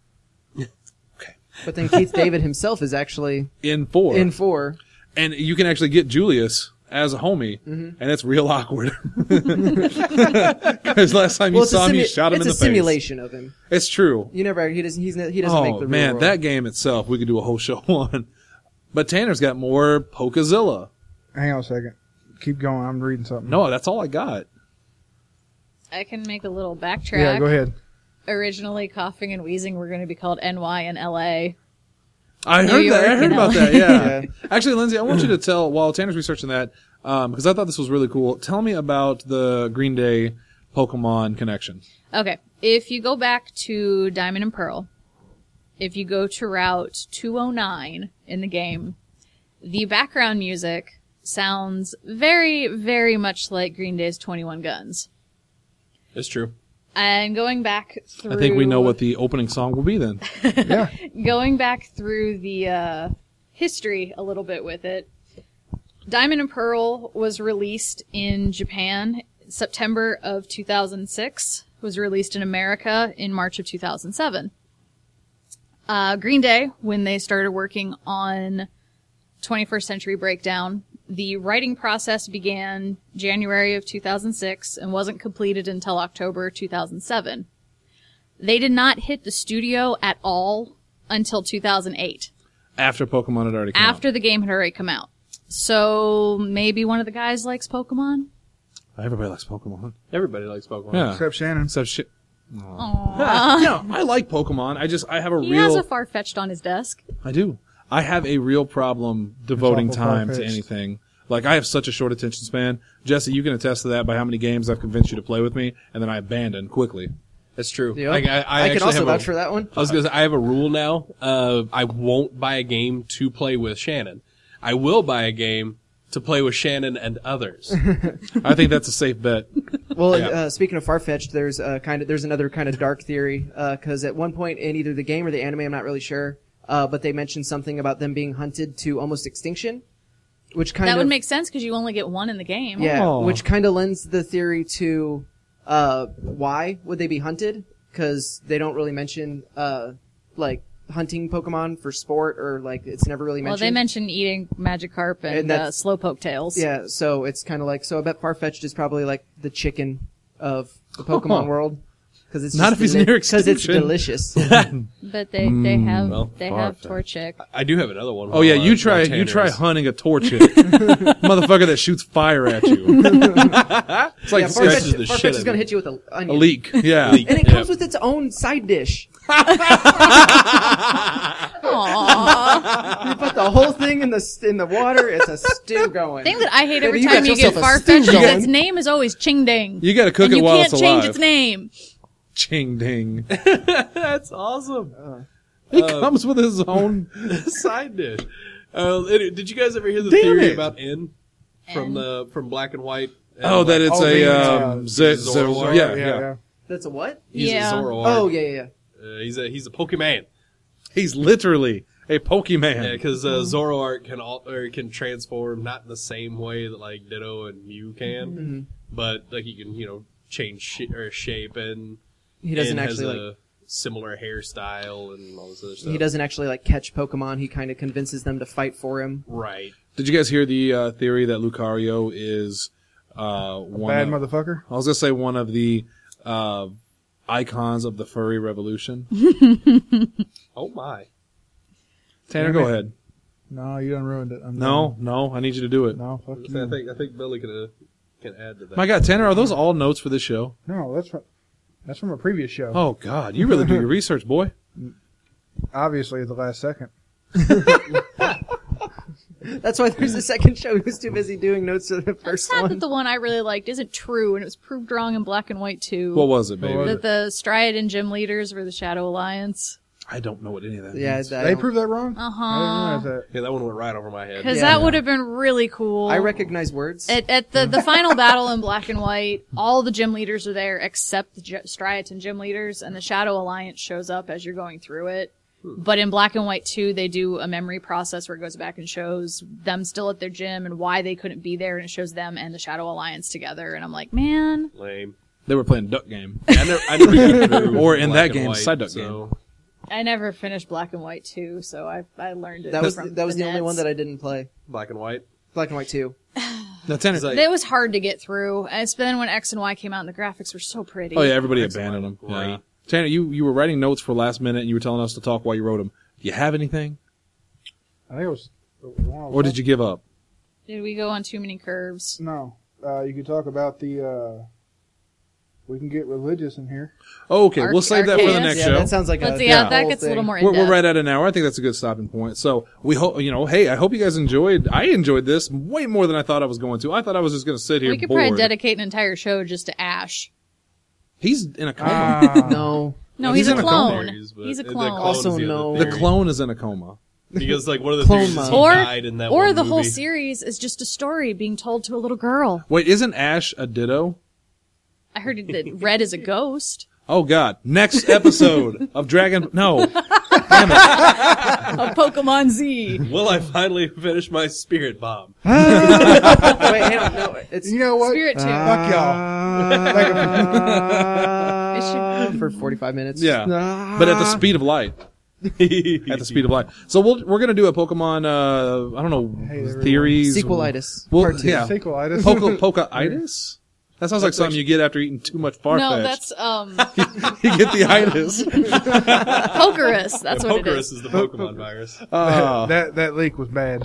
But then Keith David himself is actually In four. in four. And you can actually get Julius as a homie, and it's real awkward. Because last time you Well, it's a, saw him, you simu- shot him it's in a the simulation of him. face. It's true. You never. He doesn't. He's, he doesn't make Oh the real man, world. that game itself, we could do a whole show on. But Tanner's got more Pokezilla. Hang on a second. Keep going. I'm reading something. No, that's all I got. I can make a little backtrack. Yeah, go ahead. Originally, Coughing and Wheezing were going to be called N Y and L A. I New heard that. York, I heard you know. about that. Yeah. Yeah. Actually, Lindsay, I want you to tell while Tanner's researching that um, because I thought this was really cool. Tell me about the Green Day Pokemon connection. Okay. If you go back to Diamond and Pearl, if you go to Route two oh nine in the game, the background music sounds very, very much like Green Day's twenty-one Guns. It's true. And going back through... I think we know what the opening song will be then. Yeah. Going back through the uh, history a little bit with it, Diamond and Pearl was released in Japan September of two thousand six, was released in America in March of two thousand seven. Uh, Green Day, when they started working on twenty-first Century Breakdown, the writing process began January of two thousand six and wasn't completed until October two thousand seven. They did not hit the studio at all until two thousand eight, After Pokemon had already come after the game had already come out. So maybe one of the guys likes Pokemon? out. Everybody likes Pokemon. Everybody likes Pokemon. Yeah. Except Shannon. Except shit. Aww. No, I like Pokemon. I just, I have a He real... has a Farfetch'd on his desk. I do. I have a real problem devoting awful time to far-fetched. anything. Like, I have such a short attention span. Jesse, you can attest to that by how many games I've convinced you to play with me, and then I abandon quickly. That's true. Yeah. Like, I, I, I, can actually also have vouch a, for that one. I was gonna say, I have a rule now. Uh, I won't buy a game to play with Shannon. I will buy a game to play with Shannon and others. I think that's a safe bet. Well, Yeah. uh, speaking of Farfetch'd, there's a kind of there's another kind of dark theory because at one point in either the game or the anime, I'm not really sure, uh, but they mentioned something about them being hunted to almost extinction, which kind That of would make sense because you only get one in the game. yeah, Oh. which kind of lends the theory to uh, why would they be hunted? Because they don't really mention uh, like hunting Pokemon for sport or like it's never really Well, mentioned. they mentioned eating Magikarp and, And uh, that's- Slowpoke tails. Yeah, so it's kind of like so. I bet Farfetch'd is probably like the chicken of the Pokemon Oh. world because it's Not just if he's deli- near 'cause it's extinction. delicious. But they, they have well, they have Farfetch'd. Torchic. I do have another one. Oh, yeah, while, you uh, try while you Tanner try is- hunting a Torchic. Motherfucker that shoots fire at you. It's like yeah, it's scratches Farfetch'd, the Farfetch'd shit is out going to of hit you with a onion. a leak. Yeah. Leak. And it Yeah. comes with its own side dish. Aww. You put the whole thing in the s- in the water. It's a stew going. thing that I hate every Maybe you time got you get yourself a stew Farfetch'd is going. its name is always Ching Ding. You got to cook and it you while can't it's change alive. its name. Ching ding. That's awesome. He comes with his own. Side dish. Uh, any- did you guys ever hear the Damn theory it. about N from N. the from Black and White? And Oh, that it's Oh, a the, um, uh, z- Zoroark. Zoroark. Yeah, yeah, That's a what? He's Yeah. a Zoroark. Oh yeah, yeah, yeah. Uh, he's a he's a Pokemon. He's literally a Pokemon. Yeah, because uh, Zoroark can all or can transform not in the same way that like Ditto and Mew can, Mm-hmm. but like he can you know change sh- or shape and He doesn't N actually has like. a similar hairstyle and all this other stuff. He doesn't actually like catch Pokemon. He kind of convinces them to fight for him. Right. Did you guys hear the uh, theory that Lucario is uh, one Bad of, motherfucker. I was gonna say one of the uh, icons of the furry revolution. Oh my. Tanner, Damn go it. ahead. No, you done ruined it. I'm No, no, I need you to do it. done. No, fuck I you. think I think Billy can uh, can add to that. My God, Tanner, are those all notes for this show? No, that's from that's from a previous show. Oh God, you really do your research, boy. Obviously, at the last second. That's why there's a second show. He was too busy doing notes for the It's first sad one. that the one I really liked isn't true, and it was proved wrong in Black and White too. What was it, What baby? was that the Striaton gym leaders were the Shadow Alliance. I don't know what any of that Yeah, means. that- They proved that wrong. Uh I huh. didn't realize that. Yeah, that one went right over my head. Because Yeah. that would have been really cool. I recognize words. At, at the, the final battle in Black and White, all the gym leaders are there except the J- Striaton gym leaders, and the Shadow Alliance shows up as you're going through it. But in Black and White two, they do a memory process where it goes back and shows them still at their gym and why they couldn't be there, and it shows them and the Shadow Alliance together. And I'm like, man, Lame. They were playing duck game. I never, I never got through Or in Black that and game, White, Side Duck so. I never finished Black and White two, so I I learned it. that was from that was the, only nets. one that I didn't play. Black and White. Black and White two. Now, Tanner. It's like- It was hard to get through. It's then when X and Y came out and the graphics were so pretty. Oh yeah, everybody Excellent. abandoned them. Great. Yeah. Tanner, you, you were writing notes for last minute, and you were telling us to talk while you wrote them. Do you have anything, I think it was. the one I was or did you give up? Did we go on too many curves? No. Uh, you could talk about the uh, we can get religious in here. Okay, we'll Arc- save that for the Arceus? next Yeah, show. that sounds like Let's a see, yeah, yeah. that whole gets a little thing. more We're, in-depth. we're right at an hour. I think that's a good stopping point. So we hope, you know, hey, I hope you guys enjoyed. I enjoyed this way more than I thought I was going to. I thought I was just going to sit here We could bored. probably dedicate an entire show just to Ash. He's in a coma. Ah, No. No, He's he's, in a a coma. clone. Theories, but He's a the clone. clone Also is the other no- the theory. clone is in a coma. Because like one of the Clone theories is he mode. Or, died in that or one the whole movie. series is just a story being told to a little girl. Wait, isn't Ash a ditto? I heard that Red is a ghost Oh God! Next episode of Dragon. No, of Pokemon Z. Will I finally finish my spirit bomb? Wait, hang on. No, it's You know what? Spirit two. Fuck y'all. It should- for forty-five minutes. yeah, but at the speed of light. At the speed of light. So we'll, we're gonna do a Pokemon. Uh, I don't know Hey, everyone. theories. Sequelitis. Well, Part two. yeah. Sequelitis. Poke, Poke-itis? That sounds like That's something you get after eating too much Farfetch. No, that's um You get the itis. Pokerus. That's Yeah, what it Pokerus is. is the Pokemon virus. Uh, that that leak was bad.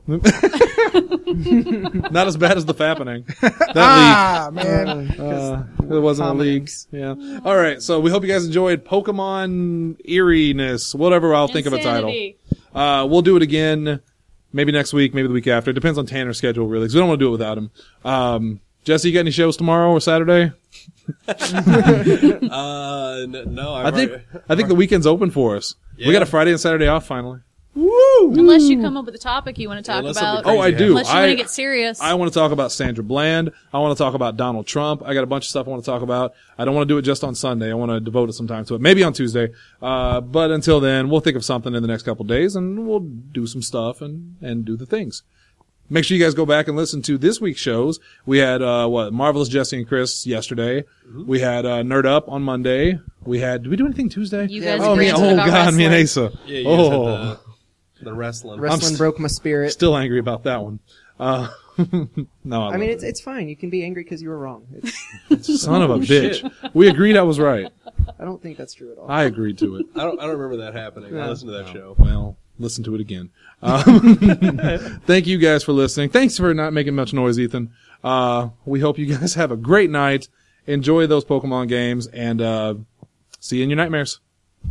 not as bad as the fappening. That Ah, man. leak. Uh, it wasn't a leak. Yeah. All right. So we hope you guys enjoyed Pokemon eeriness, whatever. I'll think of a title. Insanity. Uh, we'll do it again. Maybe next week. Maybe the week after. It depends on Tanner's schedule, really, because we don't want to do it without him. Um, Jesse, you got any shows tomorrow or Saturday? Uh, n- no, I've I think already- I think the weekend's open for us. We Yeah. got a Friday and Saturday off finally. Unless you come up with a topic you want to talk Unless about. something Oh, I crazy do. Unless you I, want to get serious. I want to talk about Sandra Bland. I want to talk about Donald Trump. I got a bunch of stuff I want to talk about. I don't want to do it just on Sunday. I want to devote some time to it. Maybe on Tuesday. Uh, but until then, we'll think of something in the next couple of days and we'll do some stuff and, and do the things. Make sure you guys go back and listen to this week's shows. We had, uh, what, Marvelous Jesse and Chris yesterday. Mm-hmm. We had, uh, Nerd Up on Monday. We had, did we do anything Tuesday? You Yeah, guys oh, me, ranted oh about God, me and wrestling. Asa. Yeah, you guys oh. had the, the wrestling. Wrestling s- broke my spirit. Still angry about that one. Uh, no, I, I mean, love it's it's fine. You can be angry because you were wrong. It's, it. Son of a Shit. bitch. We agreed I was right. I don't think that's true at all. I agreed to it. I don't. I don't remember that happening. I Yeah. listened to that show. Well, listen to it again. Um, thank you guys for listening. Thanks for not making much noise, Ethan. Uh, we hope you guys have a great night. Enjoy those Pokemon games and, uh, see you in your nightmares.